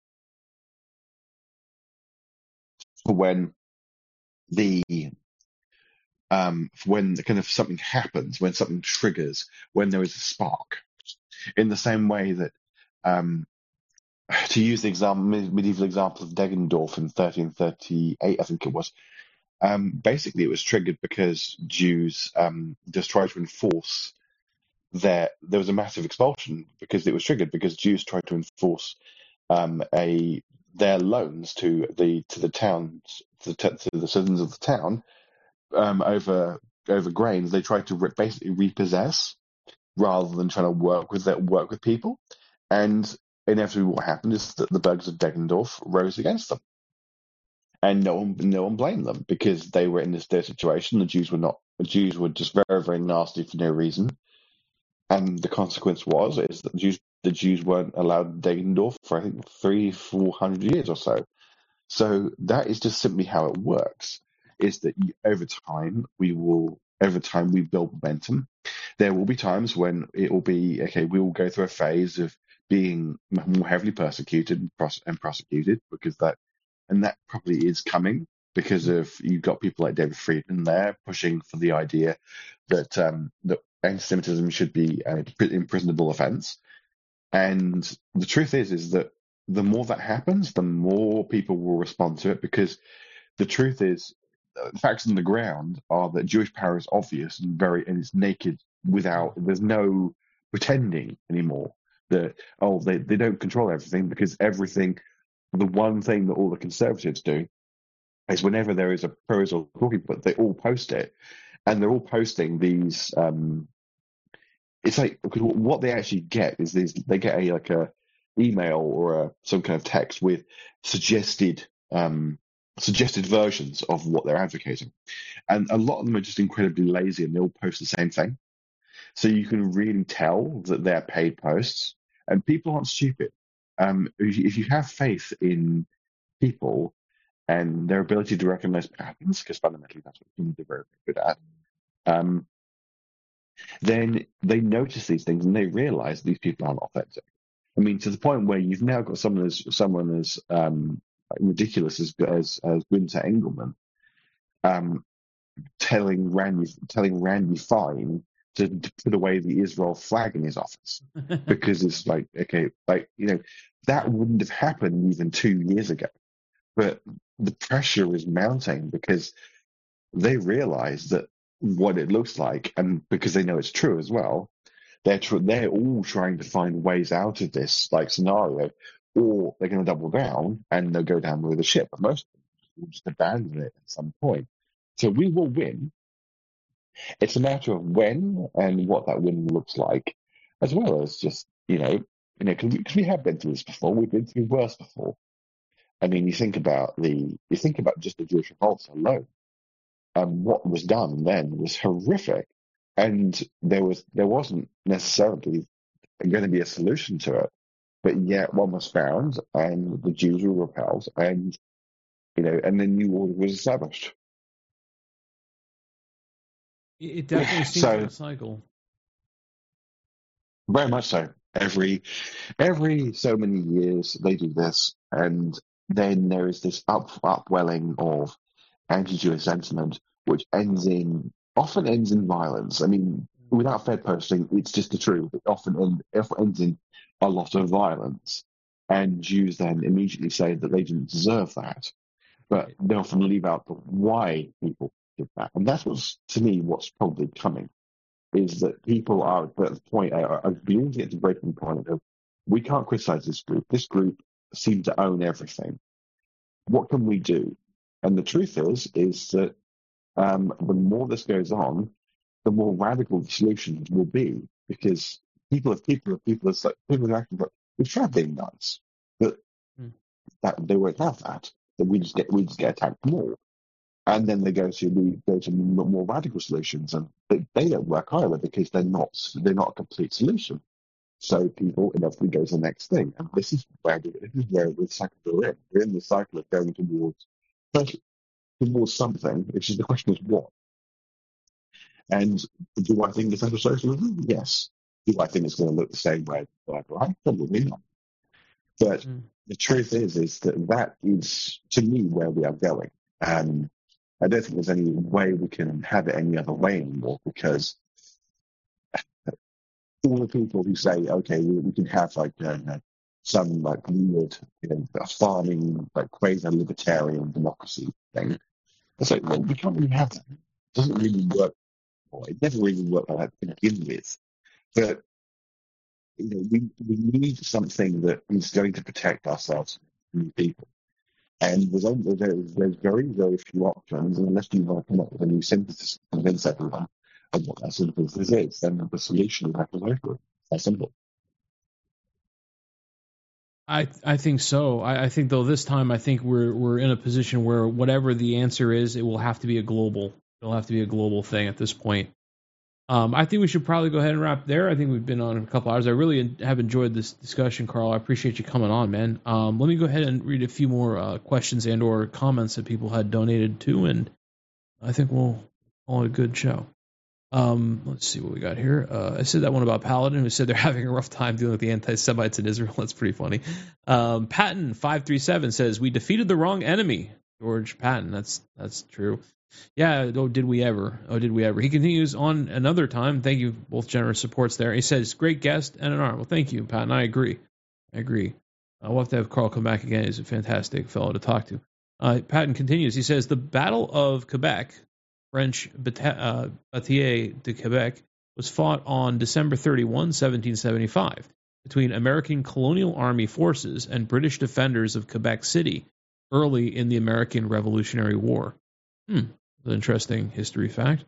of when kind of something happens, when something triggers, when there is a spark. In the same way that, to use the medieval example of Deggendorf in 1338, I think it was, basically it was triggered because Jews just tried to enforce there was a massive expulsion because it was triggered because Jews tried to enforce their loans to the towns, to the citizens of the town, over grains. They tried to basically repossess rather than trying to work with people. And inevitably what happened is that the burghers of Deggendorf rose against them. And no one blamed them, because they were in their situation. The Jews were just very, very nasty for no reason. And the consequence is that the Jews weren't allowed Deggendorf for, I think, 300-400 years or so. So that is just simply how it works, is that over time we build momentum. There will be times when it will be, okay, we will go through a phase of being more heavily persecuted and prosecuted, and that probably is coming, because of, you've got people like David Friedman there pushing for the idea that that anti-Semitism should be an imprisonable offence. And the truth is that the more that happens, the more people will respond to it, because the truth is, the facts on the ground are that Jewish power is obvious and it's naked. There's no pretending anymore that they don't control everything, because the one thing that all the conservatives do is whenever there is a proposal talking, but they all post it, and they're all posting these. It's like, because what they actually get is they get a email or some kind of text with suggested versions of what they're advocating, and a lot of them are just incredibly lazy, and they all post the same thing. So you can really tell that they're paid posts, and people aren't stupid. If you have faith in people and their ability to recognize patterns, because fundamentally that's what humans are very good at, then they notice these things and they realize these people aren't authentic. I mean, to the point where you've now got someone as ridiculous as Winter Engelman telling Randy Fine to put away the Israel flag in his office because it's like, okay, like, you know, that wouldn't have happened even 2 years ago, but the pressure is mounting because they realize that what it looks like, and because they know it's true as well, they're all trying to find ways out of this like scenario, or they're going to double down and they'll go down with the ship. But most of them will just abandon it at some point. So we will win. It's a matter of when and what that win looks like, as well as just because we have been through this before. We've been through worse before. I mean, you think about just the Jewish revolts alone. What was done then was horrific, and there wasn't necessarily going to be a solution to it, but yet one was found, and the Jews were repelled, and and the new order was established. It definitely seems like a cycle. Very much so. Every so many years they do this, and then there is this upwelling of anti-Jewish sentiment, which often ends in violence. I mean, without Fed posting, it's just the truth. It often ends in a lot of violence, and Jews then immediately say that they didn't deserve that, but they often leave out the why people did that, and that's what's probably coming, is that people are at the point, are beginning to get to the breaking point of, we can't criticize this group. This group seems to own everything. What can we do? And the truth is that the more this goes on, the more radical the solutions will be, because people are acting like, we've tried being nice, but that they won't have that. That we just get attacked more, and then we go to more radical solutions, and they don't work either because they're not a complete solution. So people inevitably go to the next thing, and this is where the cycle we're in. We're in the cycle of going towards something, which is the question is what. And do I think it's anti-socialism? Yes. Do I think it's going to look the same way? Right? Probably not. But the truth is that is, to me, where we are going. I don't think there's any way we can have it any other way anymore, because all the people who say, okay, we can have some weird, farming, quasi libertarian democracy thing. It's like, well, we can't really have that. It doesn't really work. Well, it never really worked like that to begin with. But we need something that is going to protect ourselves from people. And there's very, very few options, unless you want to come up with a new synthesis to convince everyone of what that synthesis is. Then the solution is acquisition. That's simple. I think so. I think, though, this time I think we're in a position where whatever the answer is, it will have to be a global. It'll have to be a global thing at this point. I think we should probably go ahead and wrap there. I think we've been on a couple hours. I really have enjoyed this discussion, Carl. I appreciate you coming on, man. Let me go ahead and read a few more questions and or comments that people had donated to, and I think we'll call it a good show. Let's see what we got here. I said that one about Paladin, who said they're having a rough time dealing with the anti-Semites in Israel. That's pretty funny. Patton 537 says, we defeated the wrong enemy. George Patton. That's true. Yeah, did we ever? He continues on another time. Thank you, both generous supports there. He says, great guest and an honor. Well, thank you, Patton. I agree. We'll have to have Carl come back again. He's a fantastic fellow to talk to. Patton continues. He says, the Battle of Quebec, French Bataille de Quebec, was fought on December 31, 1775, between American colonial army forces and British defenders of Quebec City early in the American Revolutionary War. An interesting history fact.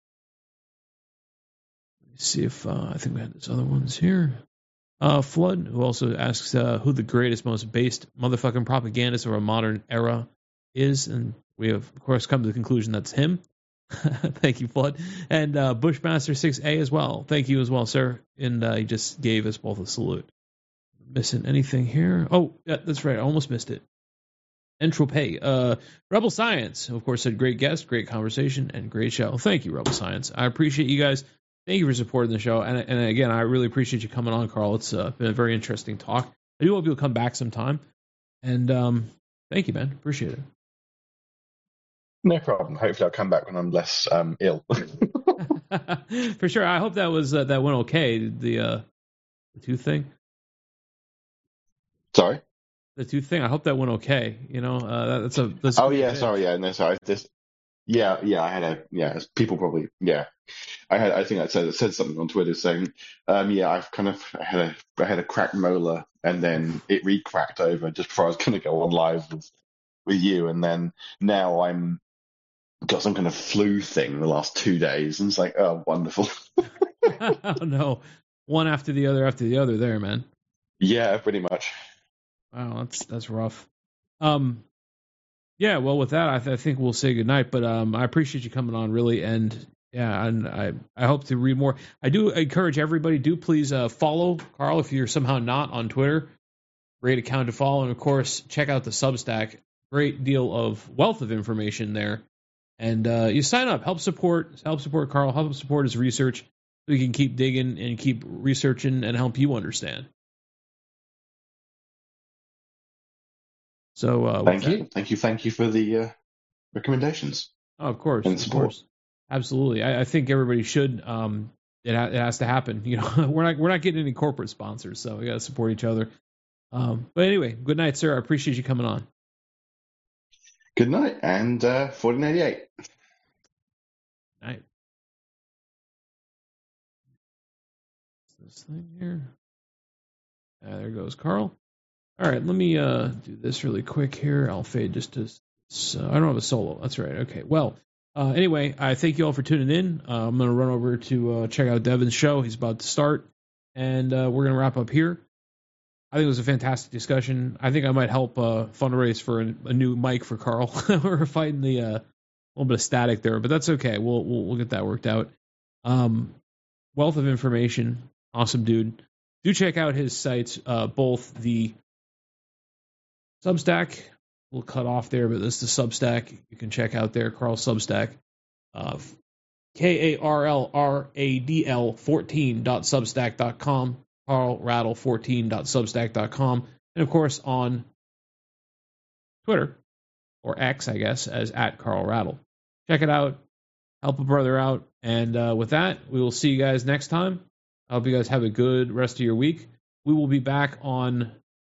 Let's see if I think we had these other ones here. Flood, who also asks who the greatest, most based motherfucking propagandist of our modern era is, and we have, of course, come to the conclusion that's him. Thank you, Flood. And Bushmaster 6A as well. Thank you as well, sir. And he just gave us both a salute. Missing anything here? Oh, yeah, that's right. I almost missed it. Entropy. Rebel Science, of course, said great guest, great conversation, and great show. Thank you, Rebel Science. I appreciate you guys. Thank you for supporting the show. And again, I really appreciate you coming on, Carl. It's been a very interesting talk. I do hope you'll come back sometime. And thank you, man. Appreciate it. No problem. Hopefully I'll come back when I'm less ill. For sure. I hope that was that went okay. The tooth thing. Sorry? The tooth thing. I hope that went okay. You know, that's oh yeah, sorry, yeah, no, sorry. I had people probably, I think I said something on Twitter saying, I had a cracked molar and then it re-cracked over just before I was going to go on live with you, and then now I'm got some kind of flu thing the last 2 days, and it's like, oh, wonderful. Oh no, one after the other there, man. Yeah, pretty much. Wow, that's rough. Yeah, well, with that, I think we'll say goodnight. But I appreciate you coming on, really, and yeah, and I hope to read more. I do encourage everybody, do please follow Carl if you're somehow not on Twitter. Great account to follow, and of course, check out the Substack. Great deal of wealth of information there, and you sign up, help support Carl, help support his research, so we can keep digging and keep researching and help you understand. So thank you for the recommendations. Oh, of course, and support. Of course. Absolutely. I think everybody should. It has to happen. You know, we're not getting any corporate sponsors, so we got to support each other. But anyway, good night, sir. I appreciate you coming on. Good night, and 1488. Night. This thing here. There goes Carl. All right, let me do this really quick here. I'll fade just to. I don't have a solo. That's right. Okay. Well, anyway, I thank you all for tuning in. I'm going to run over to check out Devin's show. He's about to start, and we're going to wrap up here. I think it was a fantastic discussion. I think I might help fundraise for a new mic for Carl. We're fighting the little bit of static there, but that's okay. We'll get that worked out. Wealth of information. Awesome dude. Do check out his sites, both the Substack, we'll cut off there, but this is the Substack. You can check out there, Carl's Substack. KARLRADL 14.substack.com, carlrattle14.substack.com, and of course on Twitter, or X, I guess, as @CarlRattle. Check it out, help a brother out, and with that, we will see you guys next time. I hope you guys have a good rest of your week. We will be back on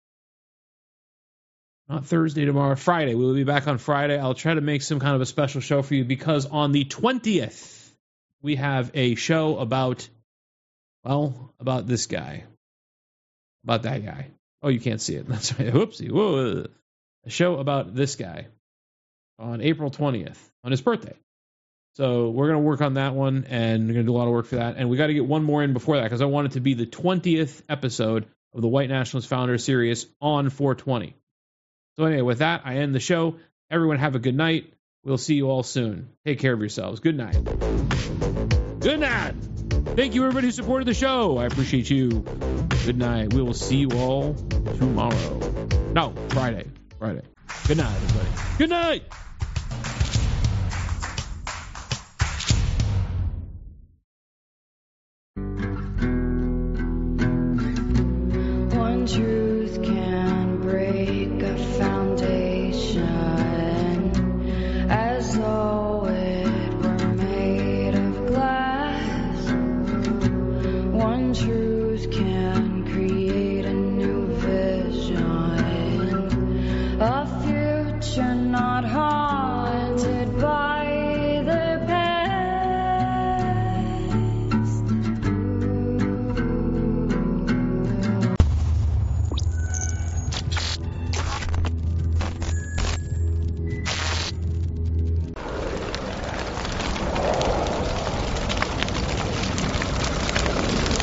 not Thursday, tomorrow, Friday. We will be back on Friday. I'll try to make some kind of a special show for you because on the 20th, we have a show about this guy. About that guy. Oh, you can't see it. That's right. Whoopsie. Whoa. A show about this guy on April 20th, on his birthday. So we're going to work on that one, and we're going to do a lot of work for that. And we got to get one more in before that because I want it to be the 20th episode of the White Nationalist Founder Series on 420. So anyway, with that, I end the show. Everyone have a good night. We'll see you all soon. Take care of yourselves. Good night. Good night. Thank you, everybody who supported the show. I appreciate you. Good night. We will see you all tomorrow. No, Friday. Good night, everybody. Good night.